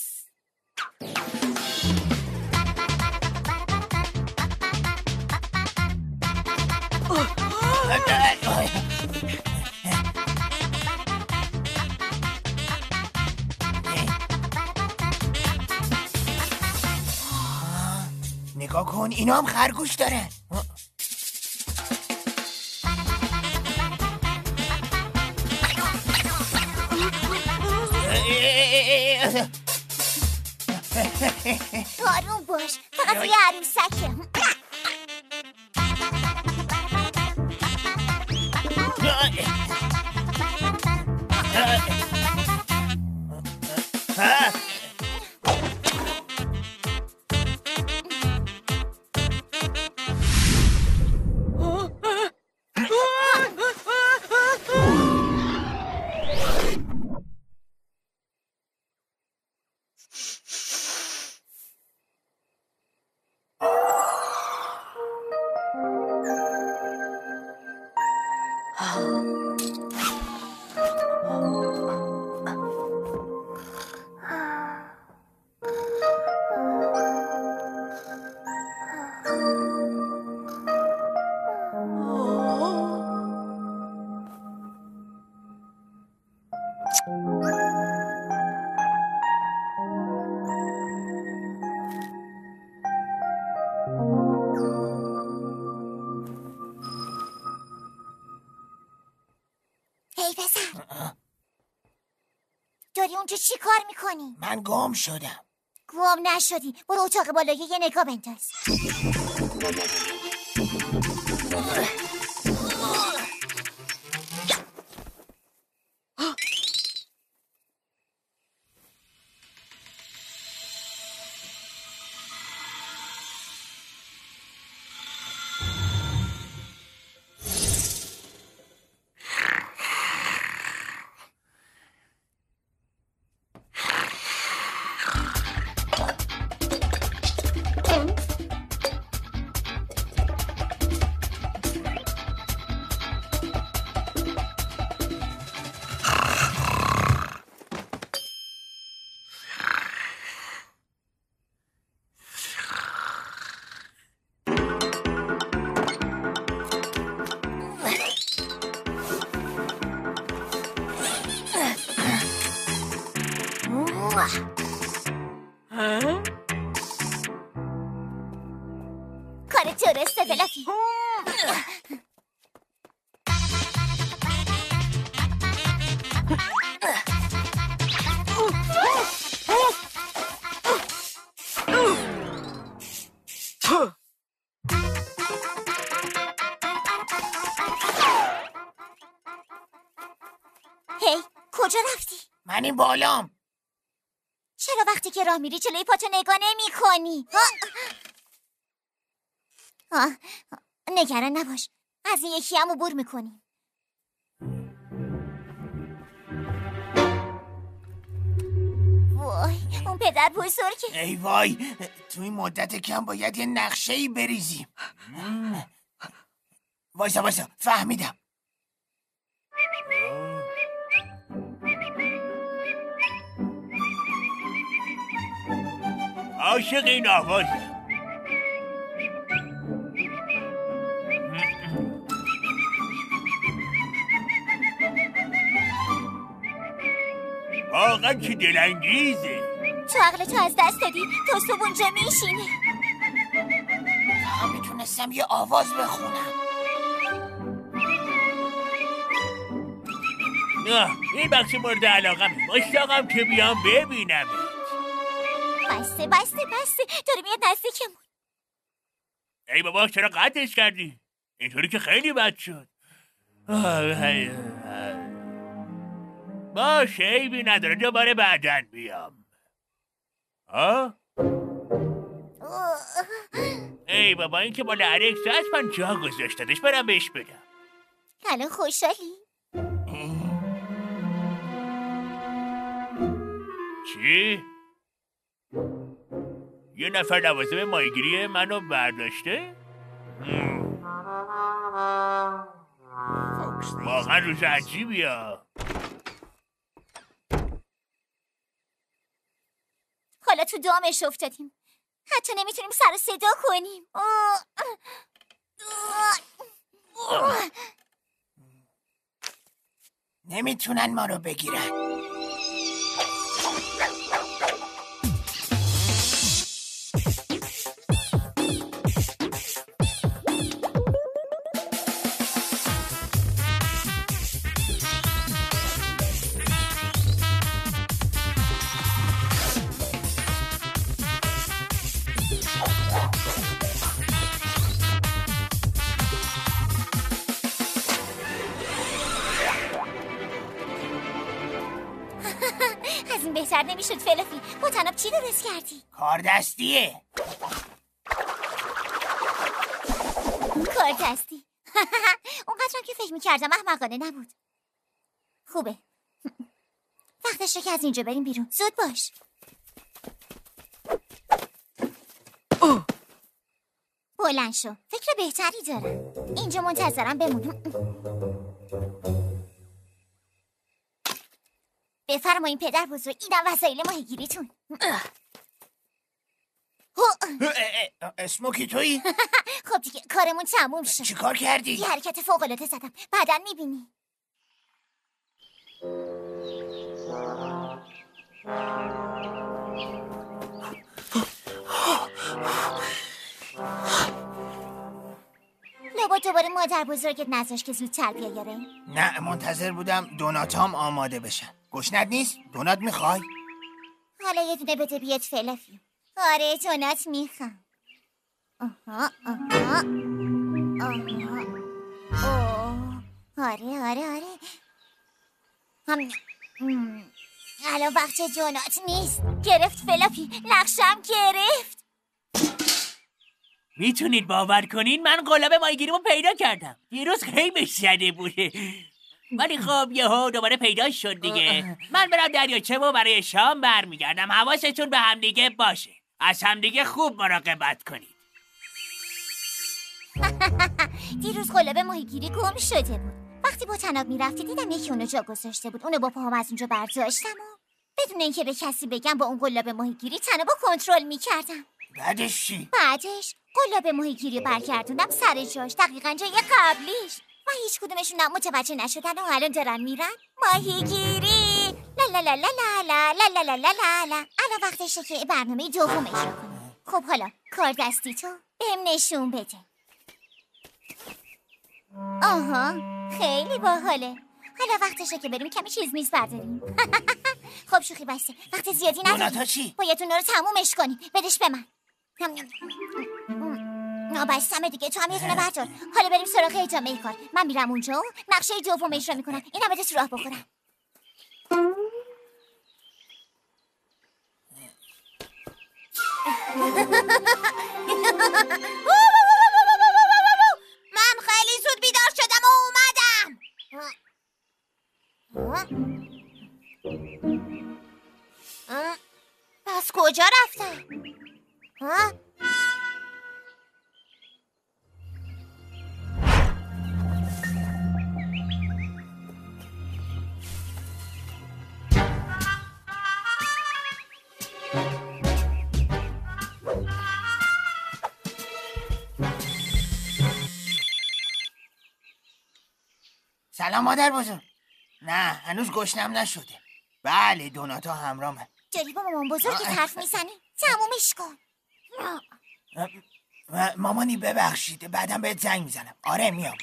نگاه کن اینا هم خرگوش دارن. آروم باش فقط یه عروسکه. داری اونجا چی کار میکنی؟ من گم شدم. گم نشدی. برو اتاق بالایی یه نگاه بنداز. کارت درسته فلافی. هی کجا رفتی؟ من این بالام. چرا وقتی که راه میری جلوی پاتو نگاه نمی کنی؟ آه. نگران نباش، از این یکی هم عبور میکنی. وای اون پدر بزرگه. ای وای، تو این مدت کم باید یه نقشه‌ای بریزیم. وایسا وایسا فهمیدم. عاشق این آواز. واقعا چی دلانگیزه. تو عقلتو از دست دادی، تو صبح اونجا میشینی. فقط میتونستم یه آواز بخونم. نه این بخش مورد علاقمه. مشتاقم که بیام ببینم. بسته بسته بسته داره میاد نزدیکمون. ای بابا چرا قطعش کردی؟ اینطوری که خیلی بد شد. باشه عیبی نداره، دوباره بعدن بیام. ها؟ ای بابا این که مال الکس هست، من جا گذاشتدش، برم بهش بدم. الان خوشحالی؟ چی؟ یه نفر لوازم ماهیگیری منو برداشته؟ واقعا روز عجیبیه. حالا تو دامش افتادیم، حتی نمیتونیم سر و صدا کنیم. نمیتونن ما رو بگیرن. از این بهتر نمیشد فلافی. با تناب چی درست کردی؟ کار دستیه. کار دستی. اونقدرم که فکر میکردم احمقانه نبود. خوبه. وقتشه که از اینجا بریم بیرون. زود باش. بلند شو. فکر بهتری دارم. اینجا منتظرم بمونم. بفرمایین پدر بزرگ، اینم وسایل ماهیگیریتون. اسموکی تویی؟ خب دیگه کارمون تموم شد. چی کار کردی؟ یه حرکت فوق‌العاده زدم، بعداً میبینی. لابد دوباره مادر بزرگت نذاشت که زودتر بیاره. نه منتظر بودم دوناتام آماده بشن. گشنت نیست؟ دونات میخوای؟ حالا یه دونه بده بیاد فلافی. آره دونات میخوام. آها آها آها اوه. آره آره آره هم الان وقت دونات نیست. گرفت فلافی، نقشم گرفت. میتونید باور کنین من قلاب ماهیگیریمو پیدا کردم. دیروز خیمش زده بوده ولی خب یهو دوباره پیدا شد دیگه. من برم دریاچه و برای شام برمیگردم. حواستون به همدیگه باشه، از همدیگه خوب مراقبت کنید. دیروز قلاب ماهیگیری گم شده بود. وقتی با تناب میرفتی دیدم یکی اونو جا گذاشته بود. اونو با پاهم از اونجا برداشتم و بدون اینکه به کسی بگم با اون قلاب ماهیگیری تنابو کنترل میکردم. بعدش چی؟ بعدش قلاب ماهیگیری برگردوندم سر جاش، دقیقاً جای قبلیش، و هیچ کدومشون هم متوجه نشدن و الان دارن میرن ماهیگیری. لا لا لا لا لا لا لا لا لا لا لا. الان وقتشه که برنامه دوم اجرا کنیم. خب حالا کار دستی تو بهم نشون بده. آها خیلی باحاله. حالا وقتشه که بریم کمی چیز میز برداریم. خب شوخی بسته، وقت زیادی نداریم. دوناتا چی؟ باید اون رو تمومش کنی. بدش به من. بستمه دیگه، تو هم یه دونه بردار. حالا بریم سراغ ادامه کار. من میرم اونجا و نقشه دوم اجرا میکنم. اینم بده تو راه بخورم. من خیلی زود بیدار شدم و اومدم. پس کجا رفتم؟ ها؟ سلام مادر بزرگ. نه هنوز گشنم نشده. بله دوناتا همراهمه. داری با مامان بزرگی حرف میزنی؟ تمومش کن. مامانی ببخشید، بعدم بهت زنگ میزنم. آره میام.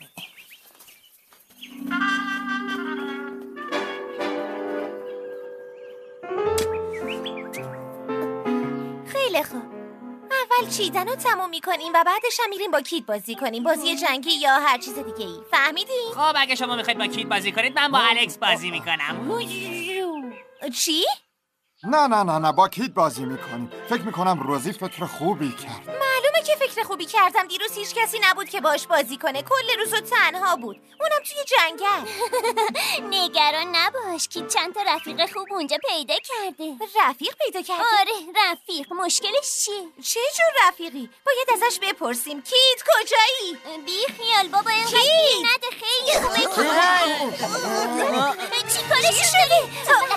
خیلی خوب. اول چیدن رو تموم میکنیم و بعدش هم میریم با کیت بازی کنیم. بازی جنگی یا هر چیز دیگه ای. فهمیدین؟ خب اگه شما میخواید با کیت بازی کنید من با الکس بازی میکنم. چی؟ نه نه نه نه با کیت بازی میکنیم. فکر میکنم روزی فکر خوبی کرد. معلومه که فکر خوبی کردم. دیروز هیچ کسی نبود که باش بازی کنه. کل روزو تنها بود، اونم توی جنگل. نگران نباش که چند تا رفیق خوب اونجا پیدا کرده. رفیق پیدا کرده؟ آره رفیق. مشکلش چیه؟ چه جور رفیقی؟ باید ازش بپرسیم. کیت کجایی؟ بی خیال بابا، اینقدر گیر نده. خیلی خوبه. چی کارش شدی؟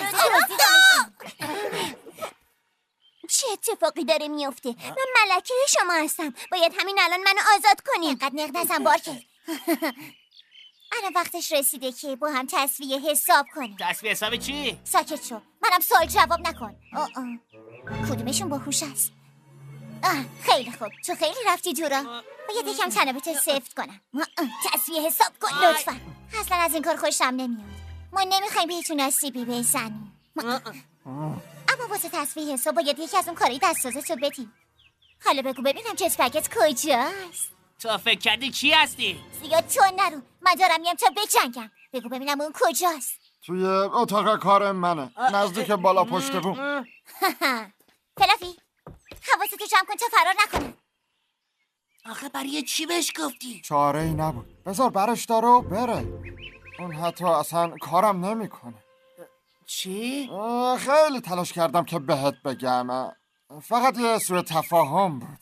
چه اتفاقی داره میفته؟ من ملکه شما هستم. باید همین الان منو آزاد کنی. اینقدر نقد نزن بارکه. الان وقتش رسیده که با هم تسویه حساب کنیم. تسویه حساب چی؟ ساکت شو. منم سوال جواب نکن. آه آه. کدومشون باهوش است؟ آه خیلی خوب. تو خیلی رفتی دورا. باید یکم تنابت سفت کنم. تسویه حساب کن لطفا. اصلا از این کار خوشم نمیاد. ما نمیخوایم بهتون آسیبی بزنیم. اما واسه تصفیه حساب باید یکی از اون کاری دستازه رو بدیم. حالا بگو ببینم جت پکت کجاست؟ تو فکر کردی کی هستی؟ زیاد تون نرو. من دارم میام تا بجنگم. بگو ببینم اون کجاست؟ توی اتاق کار منه، نزدیک بالا پشت بوم. فلافی حواستو جمع کن تا فرار نکنه. آخه برای چی بهش گفتی؟ چاره ای نبود. بذار برش داره و بره. اون حتی اصلا کارم نمیکنه. چی؟ خیلی تلاش کردم که بهت بگم، فقط یه سوء تفاهم بود.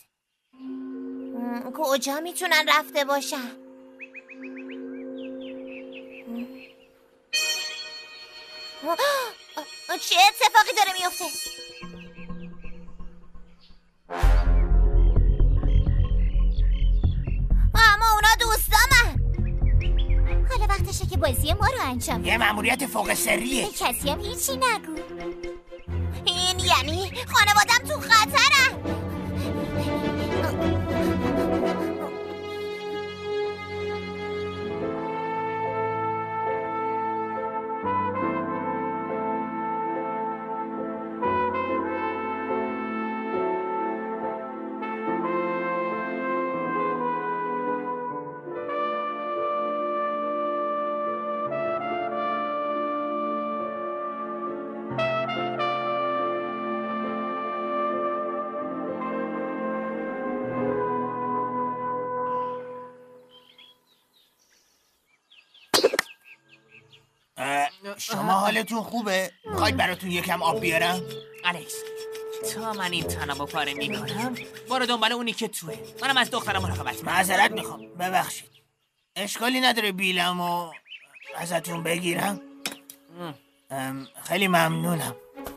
کجا میتونن رفته باشن؟ چه اتفاقی داره میفته؟ اما اونا دوستامن. حالا وقتشه که بازی ما رو انجام یه مأموریت فوق سریه. به کسی هم هیچی نگو. این یعنی خانوادم تو خطرن. شما حالتون خوبه؟ میخواید براتون یکم آب بیارم؟ الکس تا من این تنمو پاره میکنم برو دنبال اونی که توه. منم از دخترم مراقبت. معذرت میخوام، ببخشید. اشکالی نداره بیلم و ازتون بگیرم؟ خیلی ممنونم.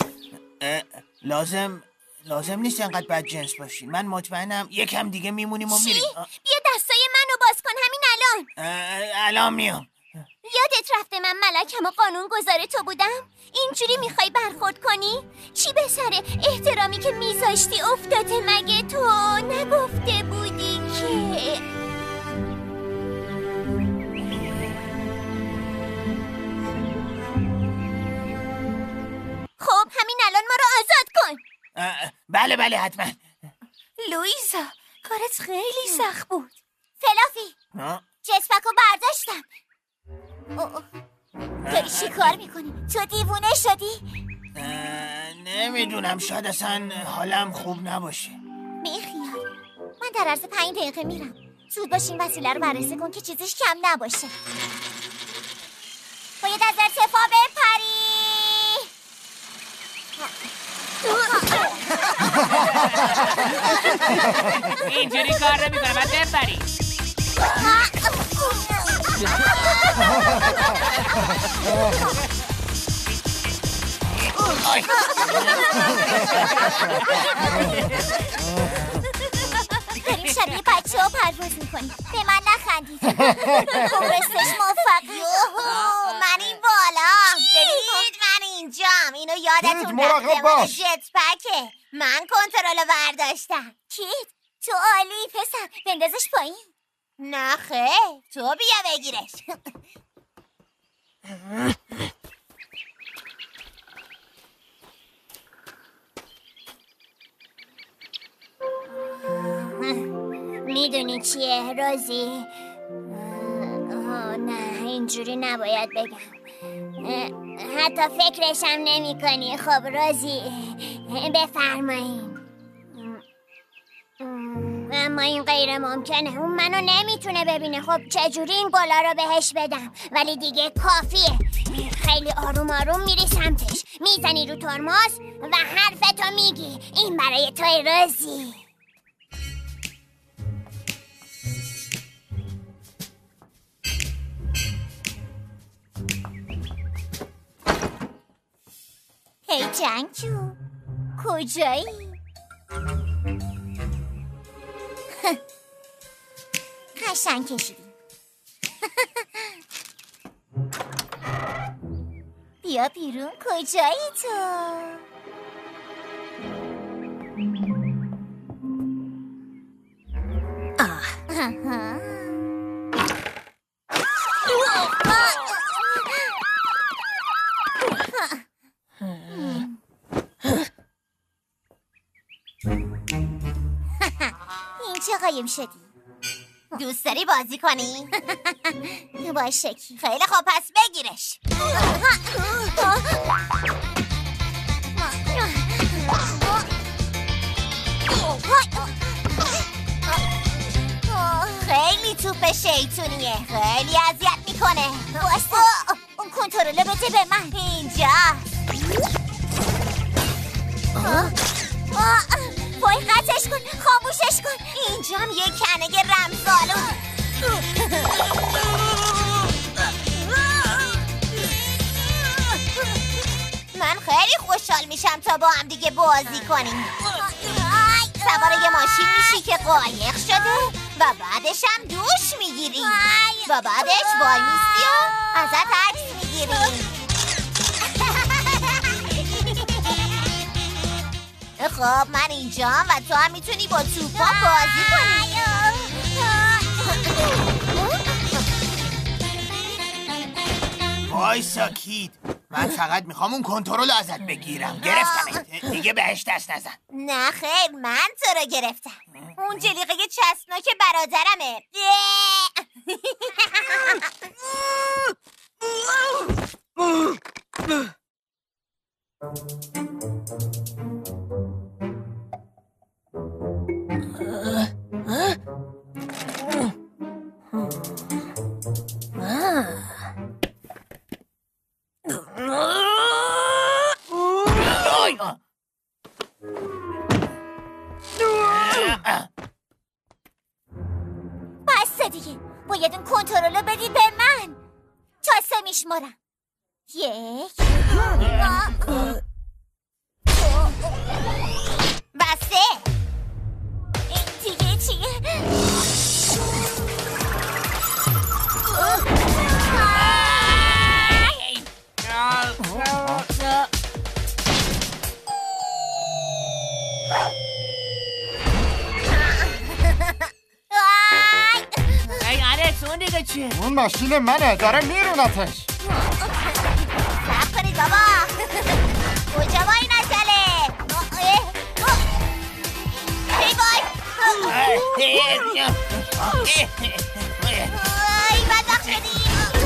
لازم لازم نیست انقدر بد جنس باشین. من مطمئنم یکم دیگه میمونیم و میریم. بیا دستای منو باز کن همین الان. الان میام. یادت رفته من ملکم و قانون گذاره تو بودم؟ اینجوری میخوای برخورد کنی؟ چی به سر احترامی که میذاشتی افتاده مگه؟ تو نگفته بودی که بله بله حتما. لویزا کارت خیلی سخت بود. فلافی جسمکو برداشتم. داری چی کار میکنی؟ تو دیوونه شدی؟ نمیدونم، شاید اصلا حالم خوب نباشه. بیخیال، من در عرض پنج دقیقه میرم. زود باشین وسیله رو بررسی کن که چیزیش کم نباشه. باید از ارتفاع بپری. اینجوری کار نمیکنه، باید بپری. داریم شبیه بچه ها پرواز میکنیم. به من نخندید. راستش موفقی. من این بالا، ببینید من اینجام. اینو یادتون رفته مال جت پکه. من کنترل برداشتم. کیت تو عالی پسر، بندازش پایین. نه خیر، تو بیا بگیرش. میدونی چیه روزی؟ آه نه، اینجوری نباید بگم. حتی فکرشم نمی کنی. خب روزی بفرمایین. اما این غیر ممکنه. اون منو نمیتونه ببینه. خب چجوری این گلا رو بهش بدم؟ ولی دیگه کافیه. خیلی آروم آروم میری سمتش، میزنی رو ترمز و حرفتو میگی. این برای توی روزی. هی جنگجو، کجایی؟ قشنگ کشیدی. بیا بیرون. کجایی تو؟ این چه قایم شدی؟ دوست داری بازی کنی؟ باشه کی. خیلی خوب، پس بگیرش. خیلی توپ شیطونیه، خیلی اذیت میکنه. واسه اون کنترل بده به من. اینجا وای قطعش کن، خاموشش کن. اینجام یه کنگ رمزالون. من خیلی خوشحال میشم تا با هم دیگه بازی کنیم. سوار یه ماشین میشی که قایق شده و بعدش هم دوش میگیری و بعدش وای میستی و ازت عکس میگیری. خب من اینجام و تو هم میتونی با توپا بازی کنی. وای ساکید، من فقط میخوام اون کنترل ازت بگیرم. گرفتم دیگه، بهش دست نزن. نه خیر، من تو رو گرفتم. اون جلیقه چسبناک برادرمه. بسته دیگه، باید اون کنترل رو بدی به من. تا سه میشمارم. یک. بسته. این دیگه چیه؟ ای الکس، اون دیگه چیه؟ اون ماشین منه، داره میرونتش. صبر کنید بابا. کجا با این عجله؟ وای بدبخت شدی.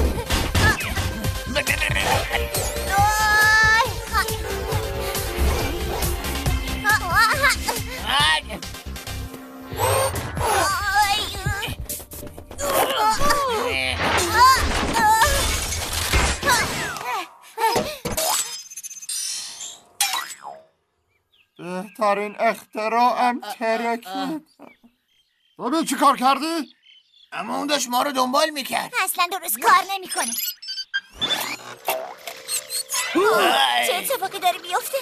بهترین اختراعم ترکید. ببین چی کار کردی؟ اما اون داشت ما رو دنبال میکرد. اصلا درست کار نمیکنه. چه اتفاقی داره میفته؟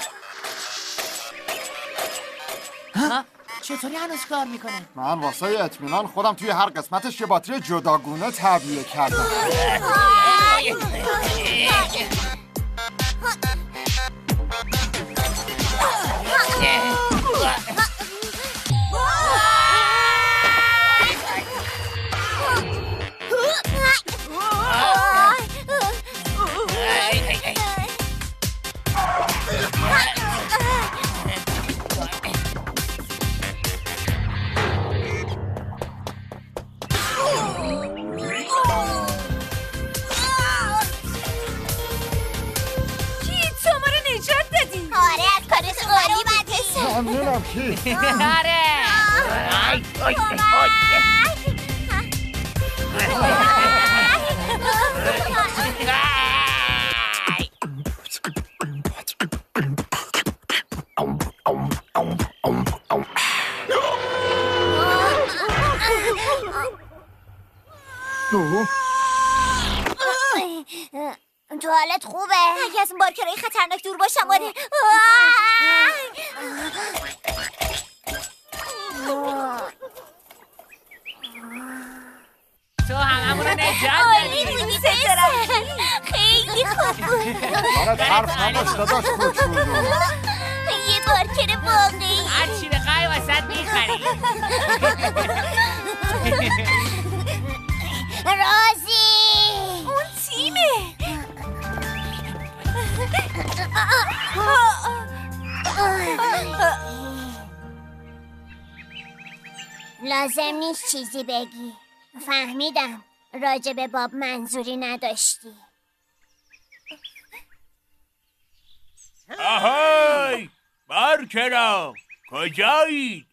چطوری هنوز کار میکنه؟ من واسه اطمینان خودم توی هر قسمتش یه باتری جداگونه تعبیه کردم. ممنونم کی؟ آره تو حالت خوبه؟ اگه از اون بارکرهای خطرناک دور باشم آره. تو هممون رو نجات عالی بودی پسر. خیلی خوب بود. برات حرف نداشت داداش کوچولو. یه بارکر واقعی. هر چی بخوای واسط میخری. رازی اون تیمه. لازم نیست چیزی بگی. فهمیدم راجع به باب منظوری نداشتی. آهای بارکرا کجایید؟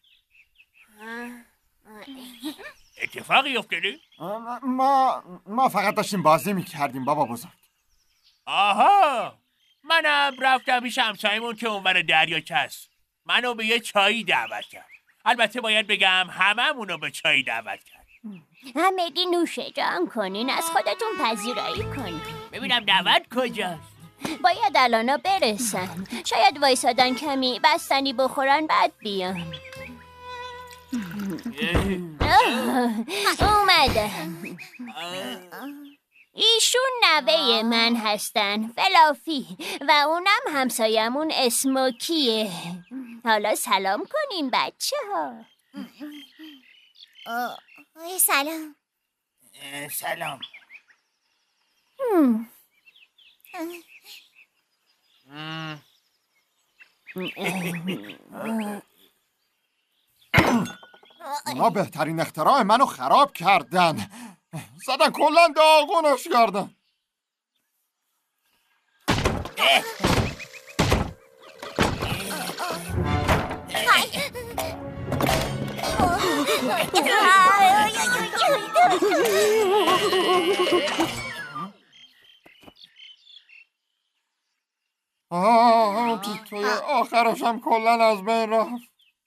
اتفاقی افتاده؟ ما ما فقط داشتیم بازی میکردیم بابا بزرگ. آها منم رفتم پیش همسایمون که اونور دریاچه است. منو به یه چایی دعوت کرد. البته باید بگم هممونو به چایی دعوت کرد. همگی نوش جان کنین، از خودتون پذیرایی کنین. ببینم دعوت کجاست؟ باید الانا برسن. شاید وایسادن کمی بستنی بخورن بعد بیان. اومدم. ایشون نوه من هستن، فلافی، و اونم همسایمون اسموکیه. حالا سلام کنین بچه ها. سلام. سلام. اونا بهترین اختراع منو خراب کردن. زدن کلا داغونش کردن. آه توی آخرش هم کلا از بین رفت.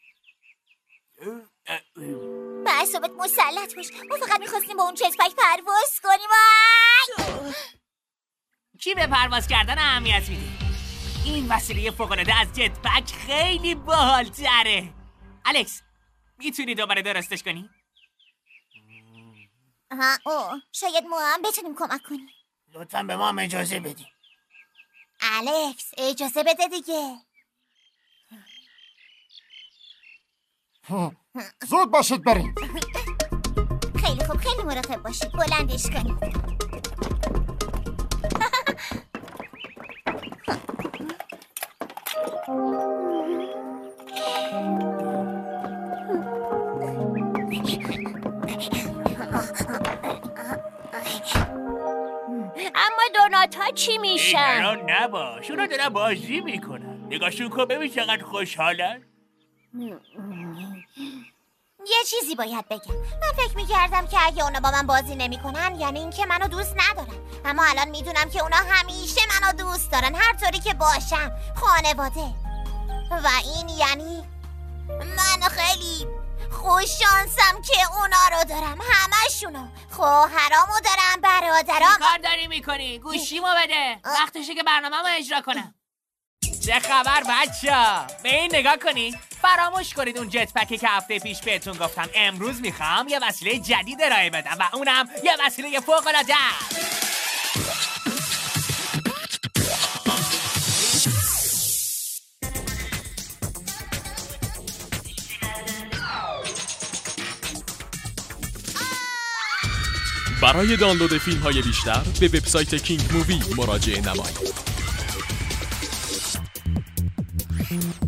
به اعصابت مسلط باش. ما فقط میخواستیم با اون جتپک پرواز کنیم. آی! کی به پرواز کردن اهمیت میده؟ این وسیله فوق‌العاده از جتپک خیلی باحال‌تره. الکس میتونی دوباره درستش کنی؟ ها او شاید ما هم بتونیم کمک کنیم. لطفاً به ما هم اجازه بدیم. الکس اجازه بده دیگه. زود باشید بریم. خیلی خوب، خیلی مراقب باشید. بلندش کنید. چی میشن؟ نگران نباش، اونا دارن بازی میکنن. نگاهشون کن ببین چقدر خوشحالن. یه چیزی باید بگم. من فکر میکردم که اگه اونا با من بازی نمیکنن یعنی اینکه منو دوست ندارن، اما الان میدونم که اونا همیشه منو دوست دارن، هر طوری که باشم. خانواده. و این یعنی من خیلی خوششانسم که اونا رو دارم، همشونو. خواهرامو دارم، برادرام. چی کار داری میکنی؟ گوشیمو بده. وقتشه که برنامه‌مو اجرا کنم. چه خبر بچه‌ها؟ به این نگاه کنید. فراموش کنید اون جت پکی که هفته پیش بهتون گفتم. امروز میخوام یه وسیله جدید ارائه بدم و اونم یه وسیله فوق‌العاده. برای دانلود فیلم های بیشتر به وبسایت کینگ مووی مراجعه نمایید.